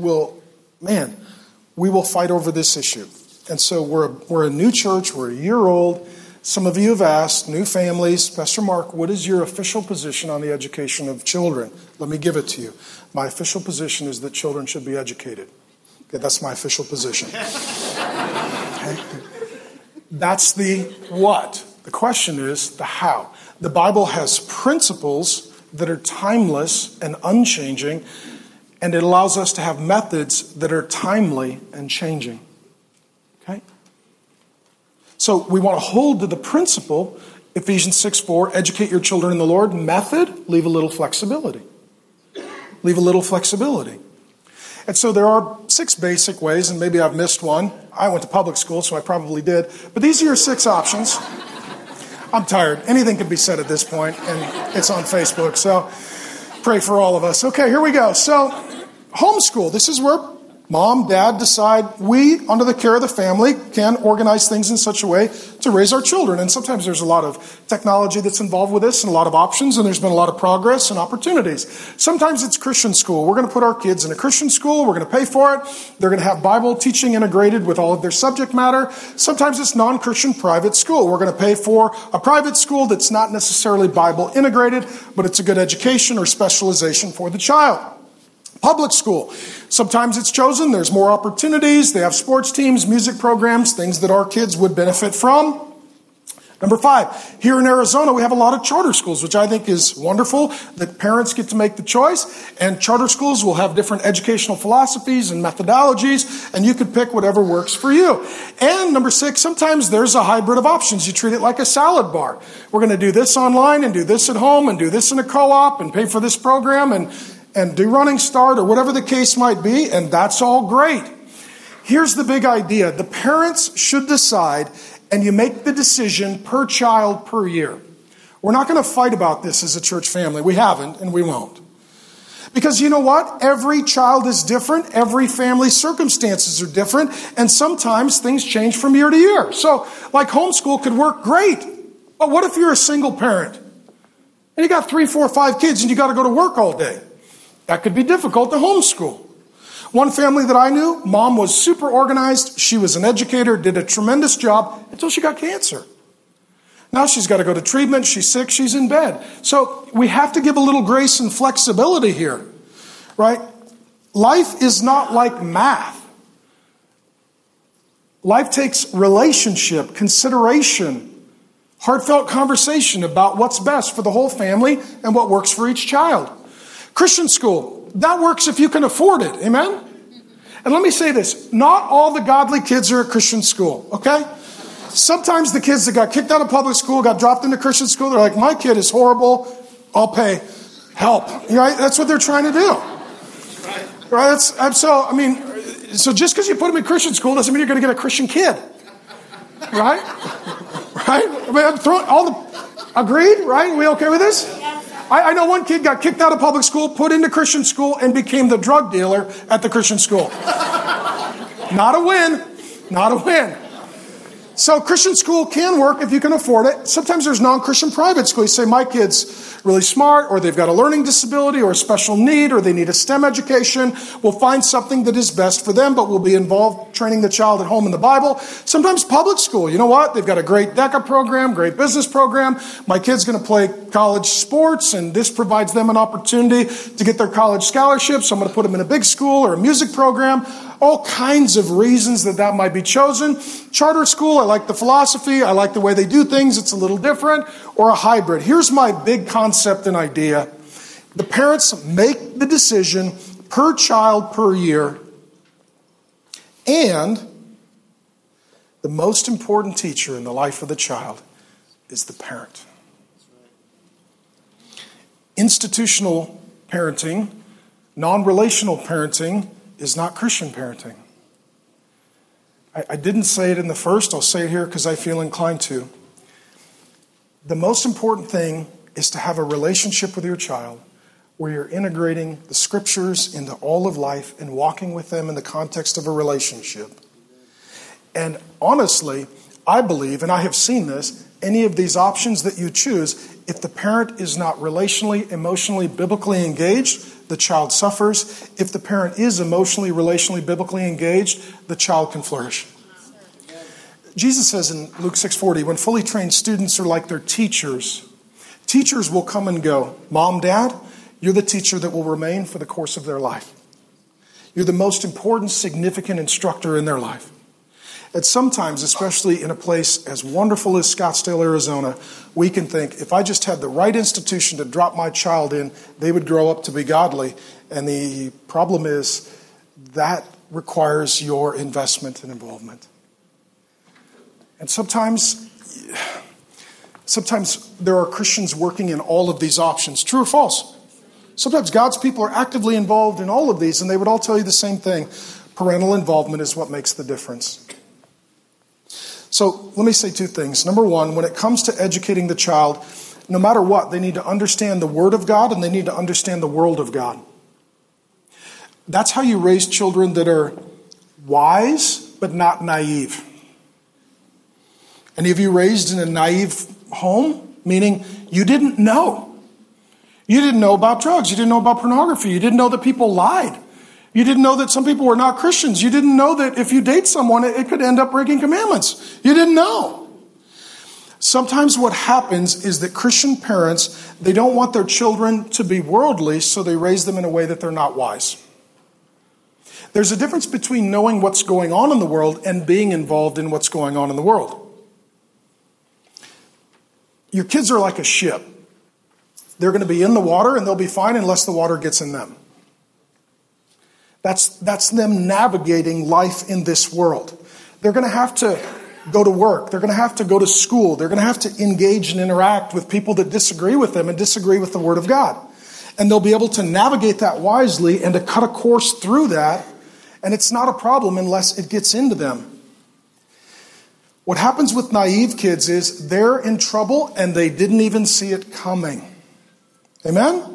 we will fight over this issue. And so we're a new church. We're a year old. Some of you have asked, new families, Pastor Mark, what is your official position on the education of children? Let me give it to you. My official position is that children should be educated. Okay, that's my official position. Okay. That's the what. The question is the how. The Bible has principles that are timeless and unchanging, and it allows us to have methods that are timely and changing. Okay? So we want to hold to the principle, Ephesians 6:4, educate your children in the Lord. Method, leave a little flexibility. Leave a little flexibility. And so there are 6 basic ways, and maybe I've missed one. I went to public school, so I probably did. But these are your 6 options. I'm tired. Anything can be said at this point, and it's on Facebook, so pray for all of us. Okay, here we go. So homeschool. This is where mom, dad decide we, under the care of the family, can organize things in such a way to raise our children. And sometimes there's a lot of technology that's involved with this and a lot of options, and there's been a lot of progress and opportunities. Sometimes it's Christian school. We're going to put our kids in a Christian school. We're going to pay for it. They're going to have Bible teaching integrated with all of their subject matter. Sometimes it's non-Christian private school. We're going to pay for a private school that's not necessarily Bible integrated, but it's a good education or specialization for the child. Public school. Sometimes it's chosen. There's more opportunities. They have sports teams, music programs, things that our kids would benefit from. Number 5, here in Arizona, we have a lot of charter schools, which I think is wonderful that parents get to make the choice. And charter schools will have different educational philosophies and methodologies, and you can pick whatever works for you. And number 6, sometimes there's a hybrid of options. You treat it like a salad bar. We're going to do this online and do this at home and do this in a co-op and pay for this program and do Running Start or whatever the case might be, and that's all great. here's the big idea. The parents should decide, and you make the decision per child per year. We're not going to fight about this as a church family. We haven't, and we won't. Because you know what? Every child is different. Every family's circumstances are different. And sometimes things change from year to year. So, like homeschool could work great. But what if you're a single parent? And you got 3, 4, 5 kids and you got to go to work all day? That could be difficult to homeschool. One family that I knew, mom was super organized. She was an educator, did a tremendous job until she got cancer. Now she's got to go to treatment. She's sick. She's in bed. So we have to give a little grace and flexibility here, right? Life is not like math. Life takes relationship, consideration, heartfelt conversation about what's best for the whole family and what works for each child. Christian school, that works if you can afford it. Amen? And let me say this. Not all the godly kids are at Christian school, okay? Sometimes the kids that got kicked out of public school, got dropped into Christian school, they're like, my kid is horrible. I'll pay. Help. Right? That's what they're trying to do. Right? So just because you put them in Christian school doesn't mean you're going to get a Christian kid. Right? Right? I mean, I'm throwing agreed? Right? We okay with this? I know one kid got kicked out of public school, put into Christian school, and became the drug dealer at the Christian school. Not a win. Not a win. So Christian school can work if you can afford it. Sometimes there's non-Christian private school. You say, my kid's really smart, or they've got a learning disability or a special need, or they need a STEM education. We'll find something that is best for them, but we'll be involved training the child at home in the Bible. Sometimes public school. You know what? They've got a great DECA program, great business program. My kid's going to play college sports, and this provides them an opportunity to get their college scholarship. So I'm going to put them in a big school or a music program. All kinds of reasons that might be chosen. Charter school, I like the philosophy. I like the way they do things. It's a little different. Or a hybrid. Here's my big concept and idea. The parents make the decision per child per year. And the most important teacher in the life of the child is the parent. Institutional parenting, non-relational parenting, is not Christian parenting. I didn't say it in the first. I'll say it here because I feel inclined to. The most important thing is to have a relationship with your child where you're integrating the scriptures into all of life and walking with them in the context of a relationship. And honestly, I believe, and I have seen this, any of these options that you choose, if the parent is not relationally, emotionally, biblically engaged, the child suffers. If the parent is emotionally, relationally, biblically engaged, the child can flourish. Jesus says in Luke 6:40, when fully trained students are like their teachers, teachers will come and go. Mom, dad, you're the teacher that will remain for the course of their life. You're the most important, significant instructor in their life. And sometimes, especially in a place as wonderful as Scottsdale, Arizona, we can think, if I just had the right institution to drop my child in, they would grow up to be godly. And the problem is that requires your investment and involvement. And sometimes there are Christians working in all of these options. True or false? Sometimes God's people are actively involved in all of these, and they would all tell you the same thing. Parental involvement is what makes the difference. So let me say two things. Number one, when it comes to educating the child, no matter what, they need to understand the Word of God and they need to understand the world of God. That's how you raise children that are wise but not naive. Any of you raised in a naive home? Meaning you didn't know. You didn't know about drugs. You didn't know about pornography. You didn't know that people lied. You didn't know that some people were not Christians. You didn't know that if you date someone, it could end up breaking commandments. You didn't know. Sometimes what happens is that Christian parents, they don't want their children to be worldly, so they raise them in a way that they're not wise. There's a difference between knowing what's going on in the world and being involved in what's going on in the world. Your kids are like a ship. They're going to be in the water and they'll be fine unless the water gets in them. That's them navigating life in this world. They're going to have to go to work. They're going to have to go to school. They're going to have to engage and interact with people that disagree with them and disagree with the Word of God. And they'll be able to navigate that wisely and to cut a course through that And it's not a problem unless it gets into them. What happens with naive kids is they're in trouble and they didn't even see it coming. Amen?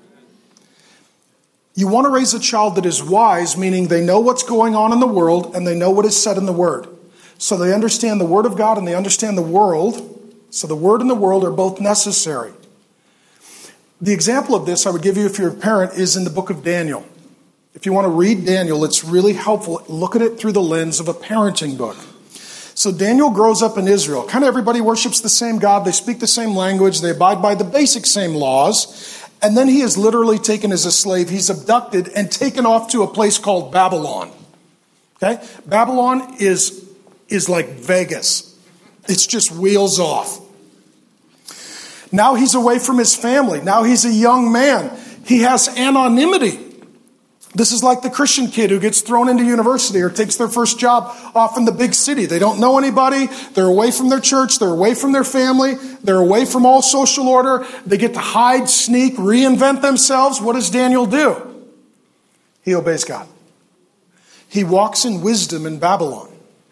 You want to raise a child that is wise, meaning they know what's going on in the world and they know what is said in the Word. So they understand the Word of God and they understand the world. So the Word and the world are both necessary. The example of this I would give you if you're a parent is in the book of Daniel. If you want to read Daniel, it's really helpful. Look at it through the lens of a parenting book. So Daniel grows up in Israel. Kind of everybody worships the same God. They speak the same language. They abide by the basic same laws. And then he is literally taken as a slave. He's abducted and taken off to a place called Babylon. Okay? Babylon is like Vegas. It's just wheels off. Now he's away from his family. Now he's a young man. He has anonymity. This is like the Christian kid who gets thrown into university or takes their first job off in the big city. They don't know anybody. They're away from their church. They're away from their family. They're away from all social order. They get to hide, sneak, reinvent themselves. What does Daniel do? He obeys God. He walks in wisdom in Babylon.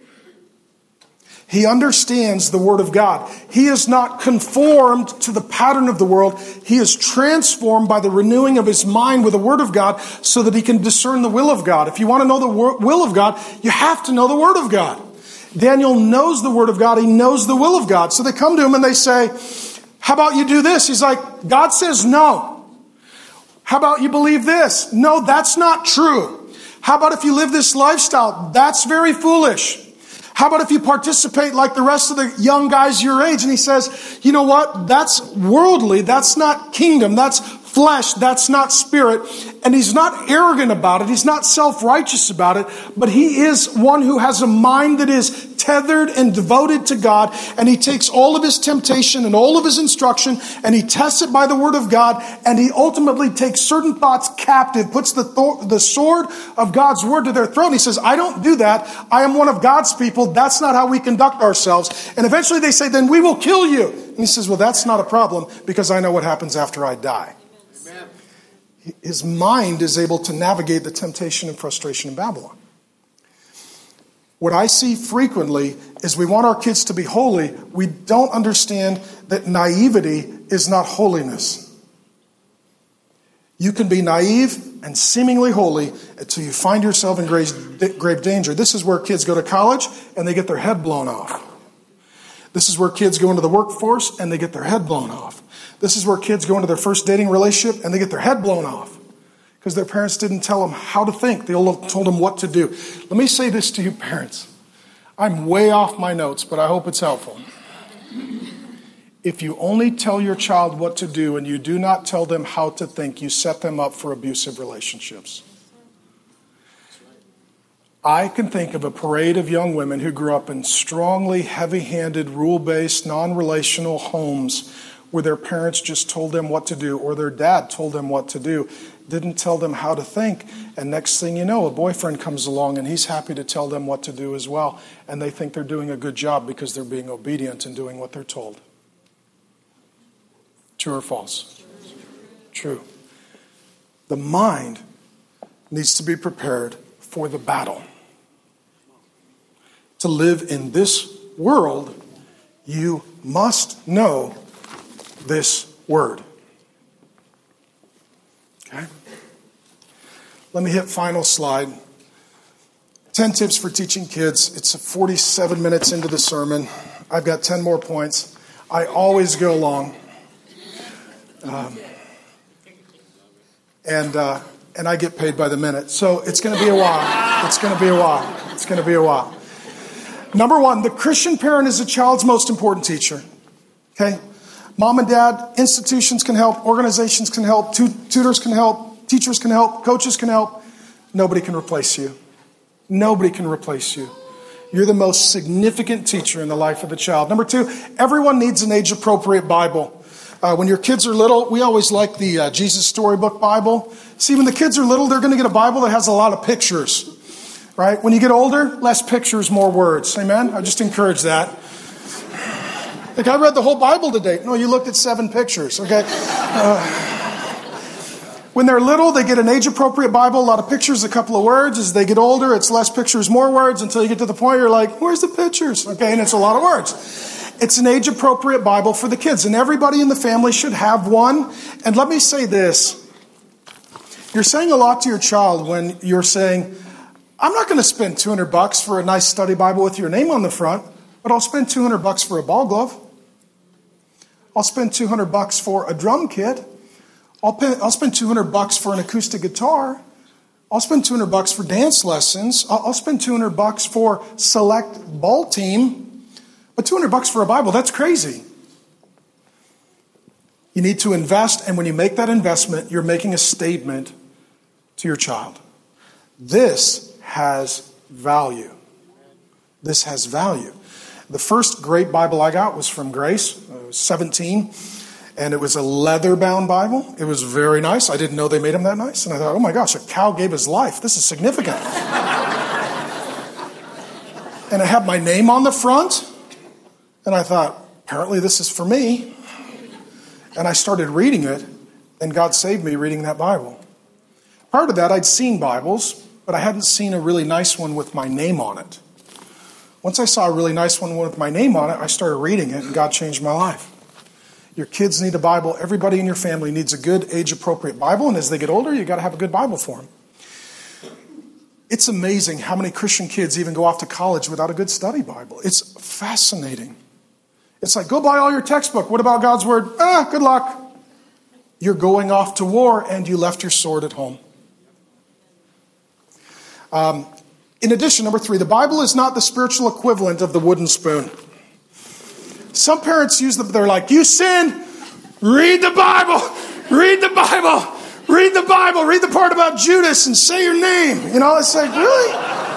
He understands the Word of God. He is not conformed to the pattern of the world. He is transformed by the renewing of his mind with the Word of God so that he can discern the will of God. If you want to know the will of God, you have to know the Word of God. Daniel knows the Word of God. He knows the will of God. So they come to him and they say, how about you do this? He's like, God says no. How about you believe this? No, that's not true. How about if you live this lifestyle? That's very foolish. How about if you participate like the rest of the young guys your age? And he says, you know what? That's worldly. That's not kingdom. That's flesh. That's not spirit. And he's not arrogant about it. He's not self-righteous about it. But he is one who has a mind that is tethered and devoted to God. And he takes all of his temptation and all of his instruction and he tests it by the Word of God. And he ultimately takes certain thoughts captive, puts the sword of God's Word to their throat. And he says, I don't do that. I am one of God's people. That's not how we conduct ourselves. And eventually they say, then we will kill you. And he says, well, that's not a problem because I know what happens after I die. Amen. His mind is able to navigate the temptation and frustration in Babylon. What I see frequently is we want our kids to be holy. We don't understand that naivety is not holiness. You can be naive and seemingly holy until you find yourself in grave danger. This is where kids go to college and they get their head blown off. This is where kids go into the workforce and they get their head blown off. This is where kids go into their first dating relationship and they get their head blown off. Because their parents didn't tell them how to think. They told them what to do. Let me say this to you parents. I'm way off my notes, but I hope it's helpful. If you only tell your child what to do and you do not tell them how to think, you set them up for abusive relationships. I can think of a parade of young women who grew up in strongly heavy-handed, rule-based, non-relational homes where their parents just told them what to do or their dad told them what to do, didn't tell them how to think. And next thing you know, a boyfriend comes along and he's happy to tell them what to do as well. And they think they're doing a good job because they're being obedient and doing what they're told. True or false? True. The mind needs to be prepared for the battle. To live in this world, you must know this word. Okay? Let me hit final slide. 10 tips for teaching kids. It's 47 minutes into the sermon. I've got 10 more points. I always go long. And I get paid by the minute. So it's going to be a while. It's going to be a while. Number one, the Christian parent is a child's most important teacher. Okay? Mom and dad, institutions can help, organizations can help, tutors can help, teachers can help, coaches can help. Nobody can replace you. Nobody can replace you. You're the most significant teacher in the life of the child. Number two, everyone needs an age-appropriate Bible. When your kids are little, we always like the Jesus Storybook Bible. See, when the kids are little, they're going to get a Bible that has a lot of pictures. Right? When you get older, less pictures, more words. Amen? I just encourage that. Like, I read the whole Bible today. No, you looked at 7 pictures. Okay? When they're little, they get an age-appropriate Bible, a lot of pictures, a couple of words. As they get older, it's less pictures, more words, until you get to the point where you're like, where's the pictures? Okay, and it's a lot of words. It's an age-appropriate Bible for the kids, and everybody in the family should have one. And let me say this. You're saying a lot to your child when you're saying, I'm not going to spend $200 for a nice study Bible with your name on the front, but I'll spend $200 for a ball glove. I'll spend $200 for a drum kit. I'll spend $200 for an acoustic guitar. I'll spend $200 for dance lessons. I'll spend $200 for select ball team. But $200 for a Bible, that's crazy. You need to invest, and when you make that investment, you're making a statement to your child. This has value. This has value. The first great Bible I got was from Grace. I was 17. And it was a leather-bound Bible. It was very nice. I didn't know they made them that nice. And I thought, oh my gosh, a cow gave his life. This is significant. And it had my name on the front. And I thought, apparently this is for me. And I started reading it. And God saved me reading that Bible. Prior to that, I'd seen Bibles, but I hadn't seen a really nice one with my name on it. Once I saw a really nice one with my name on it, I started reading it, and God changed my life. Your kids need a Bible. Everybody in your family needs a good age-appropriate Bible. And as they get older, you've got to have a good Bible for them. It's amazing how many Christian kids even go off to college without a good study Bible. It's fascinating. It's like, go buy all your textbook. What about God's Word? Good luck. You're going off to war and you left your sword at home. In addition, number 3, the Bible is not the spiritual equivalent of the wooden spoon. Some parents they're like, you sin, read the Bible, read the Bible, read the Bible, read the part about Judas and say your name. You know, it's like, really?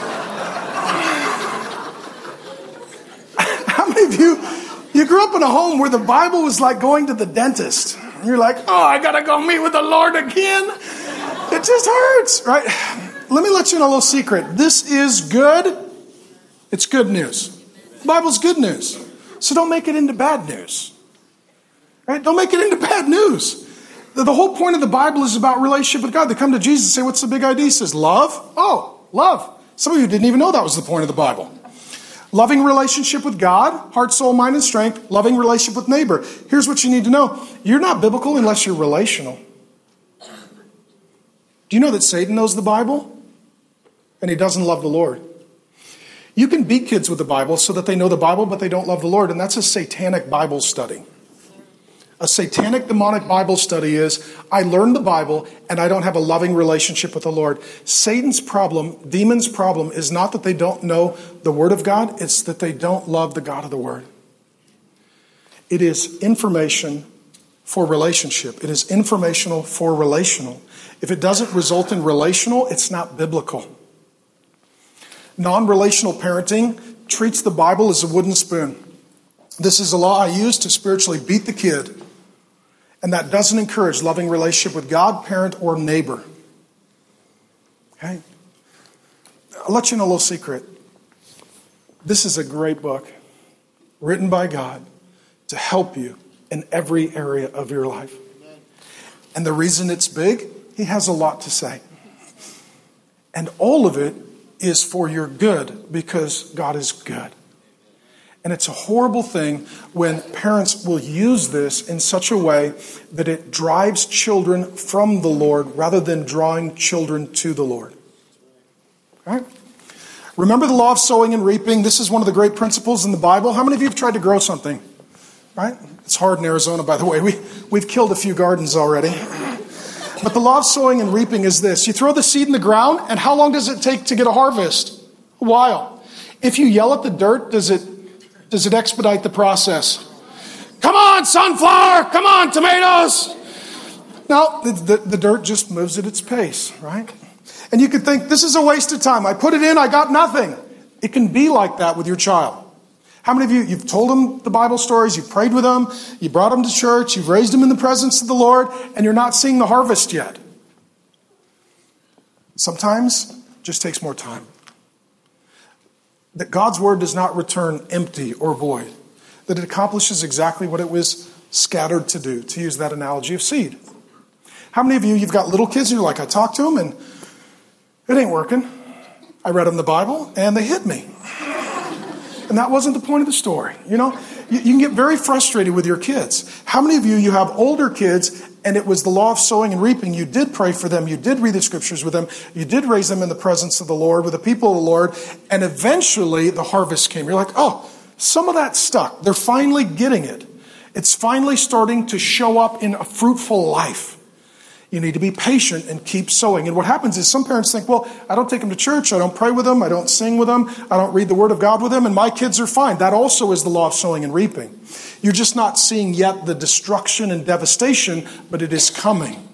How many of you grew up in a home where the Bible was like going to the dentist? And you're like, oh, I got to go meet with the Lord again. It just hurts, right? Let me let you know a little secret. This is good. It's good news. The Bible's good news. So don't make it into bad news. Right? Don't make it into bad news. The whole point of the Bible is about relationship with God. They come to Jesus and say, what's the big idea? He says, love. Oh, love. Some of you didn't even know that was the point of the Bible. Loving relationship with God, heart, soul, mind, and strength. Loving relationship with neighbor. Here's what you need to know. You're not biblical unless you're relational. Do you know that Satan knows the Bible? And he doesn't love the Lord. You can beat kids with the Bible so that they know the Bible, but they don't love the Lord. And that's a satanic Bible study. A satanic, demonic Bible study is, I learned the Bible and I don't have a loving relationship with the Lord. Satan's problem, demons' problem, is not that they don't know the Word of God. It's that they don't love the God of the Word. It is information for relationship. It is informational for relational. If it doesn't result in relational, it's not biblical. Non-relational parenting treats the Bible as a wooden spoon. This is a law I use to spiritually beat the kid. And that doesn't encourage loving relationship with God, parent, or neighbor. Okay? I'll let you know a little secret. This is a great book written by God to help you in every area of your life. And the reason it's big, he has a lot to say. And all of it is for your good because God is good. And it's a horrible thing when parents will use this in such a way that it drives children from the Lord rather than drawing children to the Lord. Okay? Remember the law of sowing and reaping. This is one of the great principles in the Bible. How many of you have tried to grow something? Right? It's hard in Arizona, by the way. We've killed a few gardens already. But the law of sowing and reaping is this. You throw the seed in the ground, and how long does it take to get a harvest? A while. If you yell at the dirt, does it expedite the process? Come on, sunflower! Come on, tomatoes! No, the dirt just moves at its pace, right? And you could think, this is a waste of time. I put it in, I got nothing. It can be like that with your child. How many of you, you've told them the Bible stories, you've prayed with them, you brought them to church, you've raised them in the presence of the Lord, and you're not seeing the harvest yet? Sometimes it just takes more time. That God's word does not return empty or void. That it accomplishes exactly what it was scattered to do, to use that analogy of seed. How many of you, you've got little kids and you're like, I talk to them and it ain't working. I read them the Bible and they hit me. And that wasn't the point of the story. You know, you can get very frustrated with your kids. How many of you, you have older kids and it was the law of sowing and reaping? You did pray for them. You did read the scriptures with them. You did raise them in the presence of the Lord, with the people of the Lord. And eventually the harvest came. You're like, oh, some of that stuck. They're finally getting it. It's finally starting to show up in a fruitful life. You need to be patient and keep sowing. And what happens is some parents think, well, I don't take them to church. I don't pray with them. I don't sing with them. I don't read the Word of God with them. And my kids are fine. That also is the law of sowing and reaping. You're just not seeing yet the destruction and devastation, but it is coming.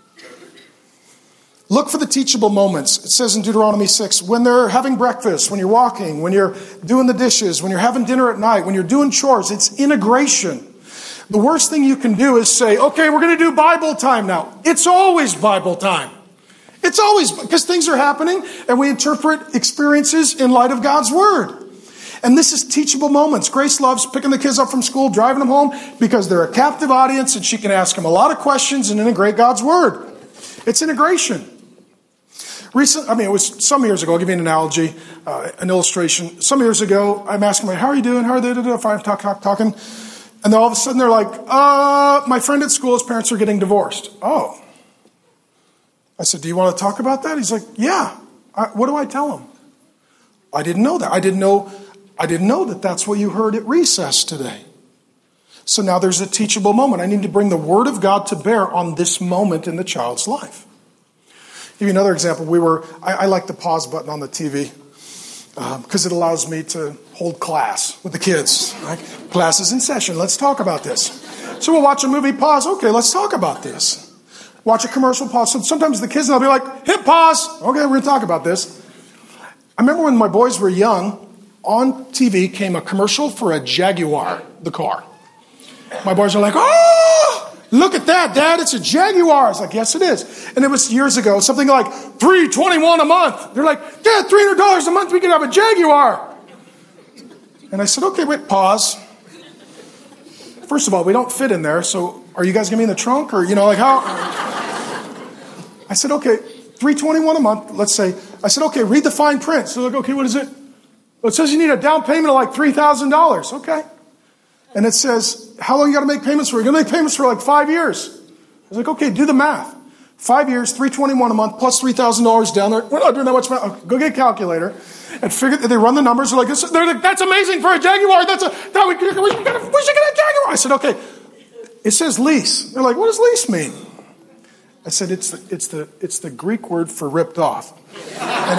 Look for the teachable moments. It says in Deuteronomy 6, when they're having breakfast, when you're walking, when you're doing the dishes, when you're having dinner at night, when you're doing chores, it's integration. The worst thing you can do is say, okay, we're going to do Bible time now. It's always Bible time. It's always, because things are happening and we interpret experiences in light of God's Word. And this is teachable moments. Grace loves picking the kids up from school, driving them home, because they're a captive audience and she can ask them a lot of questions and integrate God's Word. It's integration. It was some years ago, I'll give you an analogy, an illustration. Some years ago, I'm asking them, how are you doing? How are they doing? Fine, talking. And then all of a sudden they're like, my friend at school, his parents are getting divorced. Oh. I said, do you want to talk about that? He's like, yeah. What do I tell him? I didn't know that. I didn't know that that's what you heard at recess today. So now there's a teachable moment. I need to bring the Word of God to bear on this moment in the child's life. I'll give you another example. I like the pause button on the TV. Because it allows me to hold class with the kids. Right? Class is in session. Let's talk about this. So we'll watch a movie, pause. Okay, let's talk about this. Watch a commercial, pause. So sometimes the kids, they'll be like, hit pause. Okay, we're going to talk about this. I remember when my boys were young, on TV came a commercial for a Jaguar, the car. My boys are like, oh! Look at that, Dad, it's a Jaguar. I was like, yes, it is. And it was years ago, something like $321 a month. They're like, Dad, $300 a month, we could have a Jaguar. And I said, okay, wait, pause. First of all, we don't fit in there, so are you guys going to be in the trunk? Or, how? I said, okay, $321 a month, let's say. I said, okay, read the fine print. So they're like, okay, what is it? Well, it says you need a down payment of like $3,000. Okay. And it says, how long you got to make payments for? You're going to make payments for like 5 years. I was like, okay, do the math. 5 years, $321 a month, plus $3,000 down there. We're not doing that much math. Okay, go get a calculator and figure. They run the numbers. They're like, that's amazing for a Jaguar. We should get a Jaguar. I said, okay. It says lease. They're like, what does lease mean? I said, it's the Greek word for ripped off, and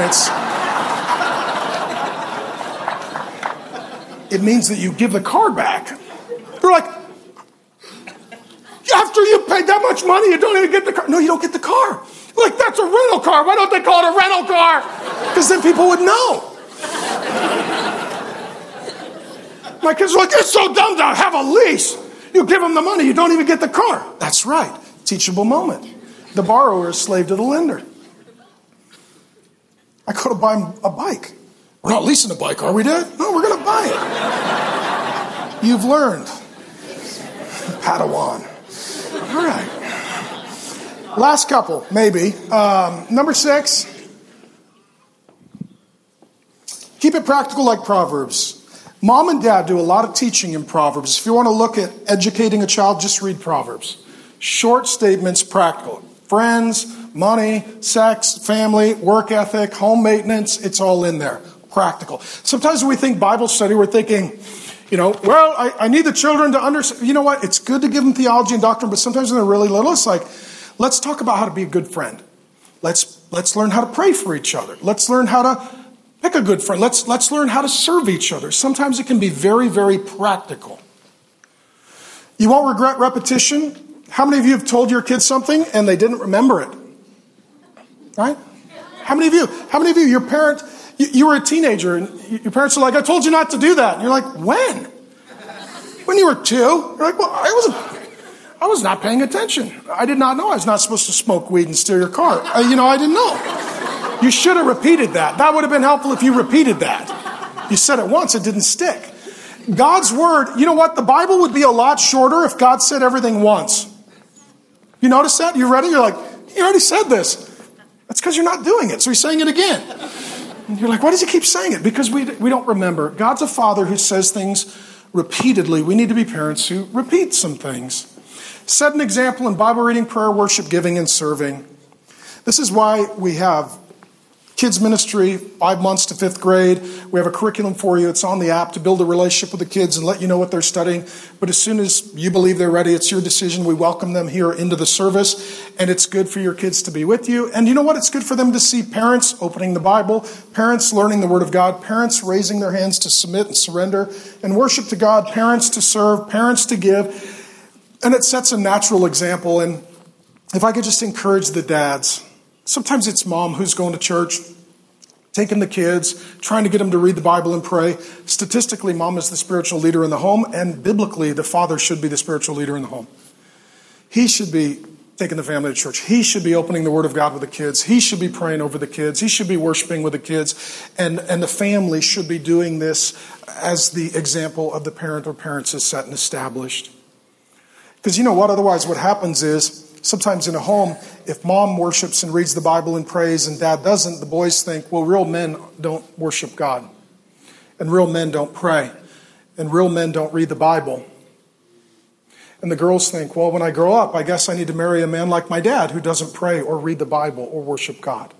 it means that you give the car back. They're like, after you paid that much money, you don't even get the car. No, you don't get the car. Like, that's a rental car. Why don't they call it a rental car? Because then people would know. My kids are like, it's so dumb to have a lease. You give them the money, you don't even get the car. That's right. Teachable moment. The borrower is slave to the lender. I go to buy a bike. We're not leasing a bike, are we, Dad? No, we're going to buy it. You've learned. Padawan. All right. Last couple, maybe. Number 6. Keep it practical like Proverbs. Mom and Dad do a lot of teaching in Proverbs. If you want to look at educating a child, just read Proverbs. Short statements, practical. Friends, money, sex, family, work ethic, home maintenance, it's all in there. Practical. Sometimes when we think Bible study, we're thinking, I need the children to understand. You know what? It's good to give them theology and doctrine, but sometimes when they're really little, it's like, let's talk about how to be a good friend. Let's learn how to pray for each other. Let's learn how to pick a good friend. Let's learn how to serve each other. Sometimes it can be very, very practical. You won't regret repetition. How many of you have told your kids something and they didn't remember it? Right? How many of you, your parent, you were a teenager and your parents are like, I told you not to do that. And you're like, when? When you were 2? You're like, well, I was not paying attention. I did not know I was not supposed to smoke weed and steal your car. I didn't know. You should have repeated that. That would have been helpful if you repeated that. You said it once, it didn't stick. God's word, you know what? The Bible would be a lot shorter if God said everything once. You notice that? You ready? You're like, he already said this. That's because you're not doing it. So he's saying it again. And you're like, why does he keep saying it? Because we don't remember. God's a father who says things repeatedly. We need to be parents who repeat some things. Set an example in Bible reading, prayer, worship, giving, and serving. This is why we have kids ministry, 5 months to 5th grade. We have a curriculum for you. It's on the app to build a relationship with the kids and let you know what they're studying. But as soon as you believe they're ready, it's your decision. We welcome them here into the service. And it's good for your kids to be with you. And you know what? It's good for them to see parents opening the Bible, parents learning the Word of God, parents raising their hands to submit and surrender and worship to God, parents to serve, parents to give. And it sets a natural example. And if I could just encourage the dads, sometimes it's mom who's going to church, taking the kids, trying to get them to read the Bible and pray. Statistically, mom is the spiritual leader in the home, and biblically, the father should be the spiritual leader in the home. He should be taking the family to church. He should be opening the Word of God with the kids. He should be praying over the kids. He should be worshiping with the kids. And the family should be doing this as the example of the parent or parents is set and established. Because you know what? Otherwise, what happens is, sometimes in a home, if mom worships and reads the Bible and prays and dad doesn't, the boys think, well, real men don't worship God. And real men don't pray. And real men don't read the Bible. And the girls think, well, when I grow up, I guess I need to marry a man like my dad who doesn't pray or read the Bible or worship God.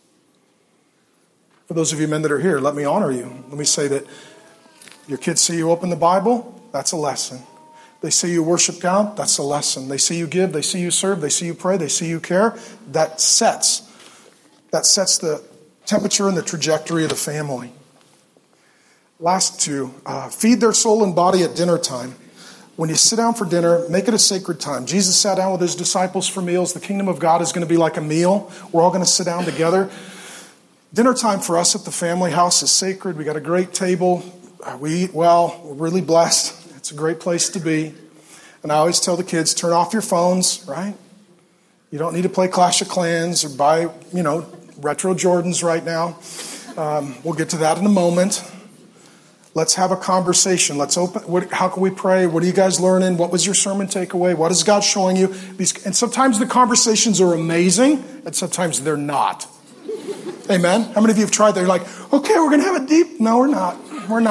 For those of you men that are here, let me honor you. Let me say that your kids see you open the Bible, that's a lesson. They see you worship God, that's a lesson. They see you give, they see you serve, they see you pray, they see you care. That sets the temperature and the trajectory of the family. Last two, feed their soul and body at dinner time. When you sit down for dinner, make it a sacred time. Jesus sat down with his disciples for meals. The kingdom of God is going to be like a meal. We're all going to sit down together. Dinner time for us at the family house is sacred. We got a great table. We eat well. We're really blessed. It's a great place to be. And I always tell the kids, turn off your phones, right? You don't need to play Clash of Clans or buy, retro Jordans right now. We'll get to that in a moment. Let's have a conversation. Let's open. How can we pray? What are you guys learning? What was your sermon takeaway? What is God showing you? And sometimes the conversations are amazing, and sometimes they're not. Amen? How many of you have tried that? You're like, okay, we're going to have a deep... No, we're not. We're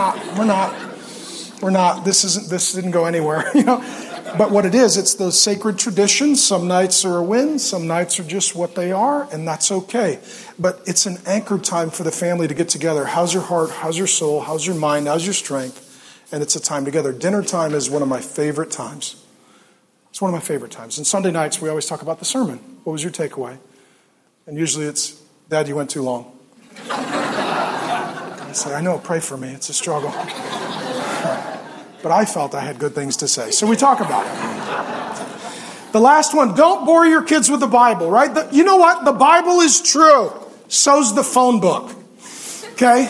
not. This didn't go anywhere, But what it is, it's those sacred traditions. Some nights are a win. Some nights are just what they are, and that's okay. But it's an anchor time for the family to get together. How's your heart? How's your soul? How's your mind? How's your strength? And it's a time together. Dinner time is one of my favorite times. It's one of my favorite times. And Sunday nights, we always talk about the sermon. What was your takeaway? And usually it's, Dad, you went too long. I say, I know, pray for me. It's a struggle. But I felt I had good things to say. So we talk about it. The last one, don't bore your kids with the Bible, right? You know what? The Bible is true. So's the phone book. Okay?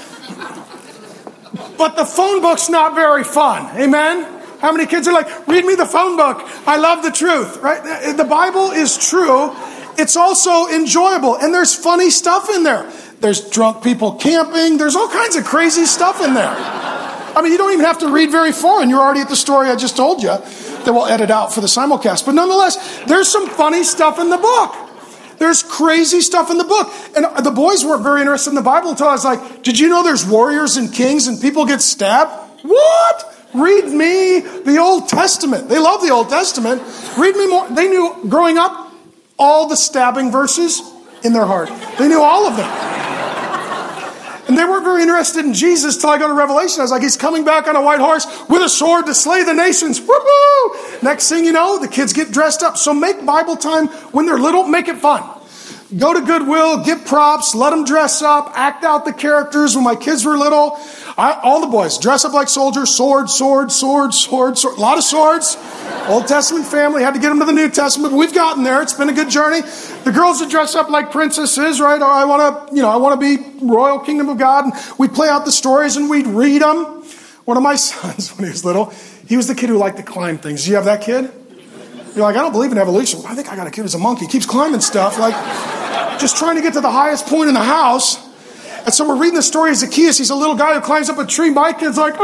But the phone book's not very fun. Amen? How many kids are like, read me the phone book. I love the truth, right? The Bible is true. It's also enjoyable. And there's funny stuff in there. There's drunk people camping. There's all kinds of crazy stuff in there. I mean, you don't even have to read very far, and you're already at the story I just told you that we'll edit out for the simulcast. But nonetheless, there's some funny stuff in the book. There's crazy stuff in the book. And the boys weren't very interested in the Bible until I was like, did you know there's warriors and kings and people get stabbed? What? Read me the Old Testament. They love the Old Testament. Read me more. They knew, growing up, all the stabbing verses in their heart. They knew all of them. And they weren't very interested in Jesus till I got to Revelation. I was like, he's coming back on a white horse with a sword to slay the nations. Woohoo! Next thing you know, the kids get dressed up. So make Bible time when they're little, make it fun. Go to Goodwill, get props, let them dress up, act out the characters. When my kids were little, all the boys dress up like soldiers, sword. A lot of swords. Old Testament family, had to get them to the New Testament. But we've gotten there. It's been a good journey. The girls would dress up like princesses, right? Oh, I want to be royal kingdom of God. And we'd play out the stories and we'd read them. One of my sons, when he was little, he was the kid who liked to climb things. Do you have that kid? You're like, I don't believe in evolution. Well, I think I got a kid who's a monkey. He keeps climbing stuff, like just trying to get to the highest point in the house. And so we're reading the story of Zacchaeus. He's a little guy who climbs up a tree. My kid's like,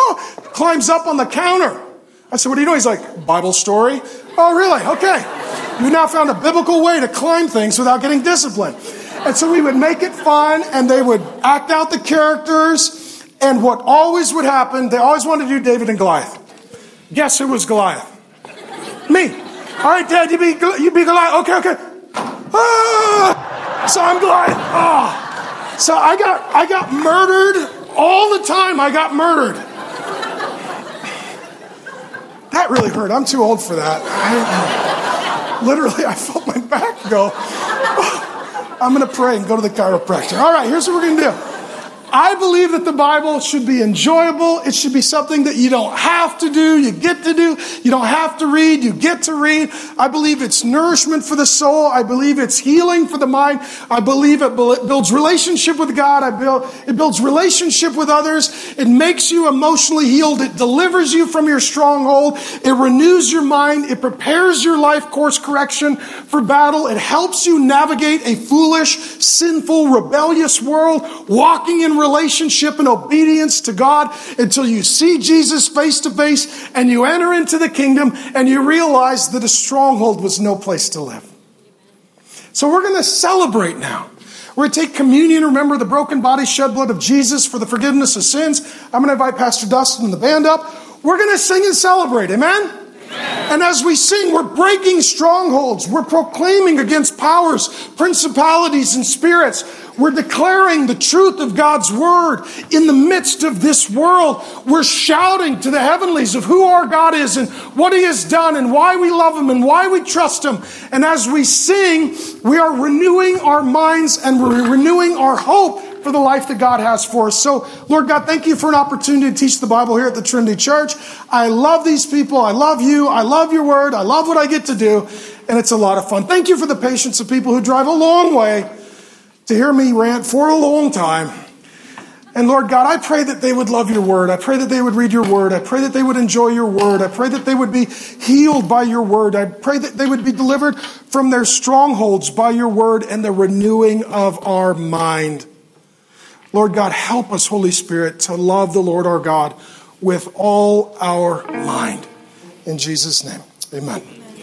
climbs up on the counter. I said, what are you doing? He's like, Bible story. Oh, really? Okay. You now found a biblical way to climb things without getting disciplined. And so we would make it fun, and they would act out the characters. And what always would happen, they always wanted to do David and Goliath. Guess who was Goliath? Me. All right, Dad, you be Goliath. Okay. So I'm Goliath. So I got murdered all the time. I got murdered. That really hurt. I'm too old for that. Literally, I felt my back go. I'm going to pray and go to the chiropractor. All right, here's what we're going to do. I believe that the Bible should be enjoyable. It should be something that you don't have to do, you get to do. You don't have to read, you get to read. I believe it's nourishment for the soul. I believe it's healing for the mind. I believe it builds relationship with God. It builds relationship with others. It makes you emotionally healed. It delivers you from your stronghold. It renews your mind. It prepares your life course correction for battle. It helps you navigate a foolish, sinful, rebellious world, walking in relationship and obedience to God until you see Jesus face to face and you enter into the kingdom and you realize that a stronghold was no place to live. So we're going to celebrate now. We're going to take communion, remember the broken body, shed blood of Jesus for the forgiveness of sins. I'm going to invite Pastor Dustin and the band up. We're going to sing and celebrate. Amen? And as we sing, we're breaking strongholds. We're proclaiming against powers, principalities, and spirits. We're declaring the truth of God's word in the midst of this world. We're shouting to the heavenlies of who our God is and what he has done and why we love him and why we trust him. And as we sing, we are renewing our minds and we're renewing our hope for the life that God has for us. So, Lord God, thank you for an opportunity to teach the Bible here at the Trinity Church. I love these people. I love you. I love your word. I love what I get to do. And it's a lot of fun. Thank you for the patience of people who drive a long way to hear me rant for a long time. And Lord God, I pray that they would love your word. I pray that they would read your word. I pray that they would enjoy your word. I pray that they would be healed by your word. I pray that they would be delivered from their strongholds by your word and the renewing of our mind. Lord God, help us, Holy Spirit, to love the Lord our God with all our mind. In Jesus' name, amen.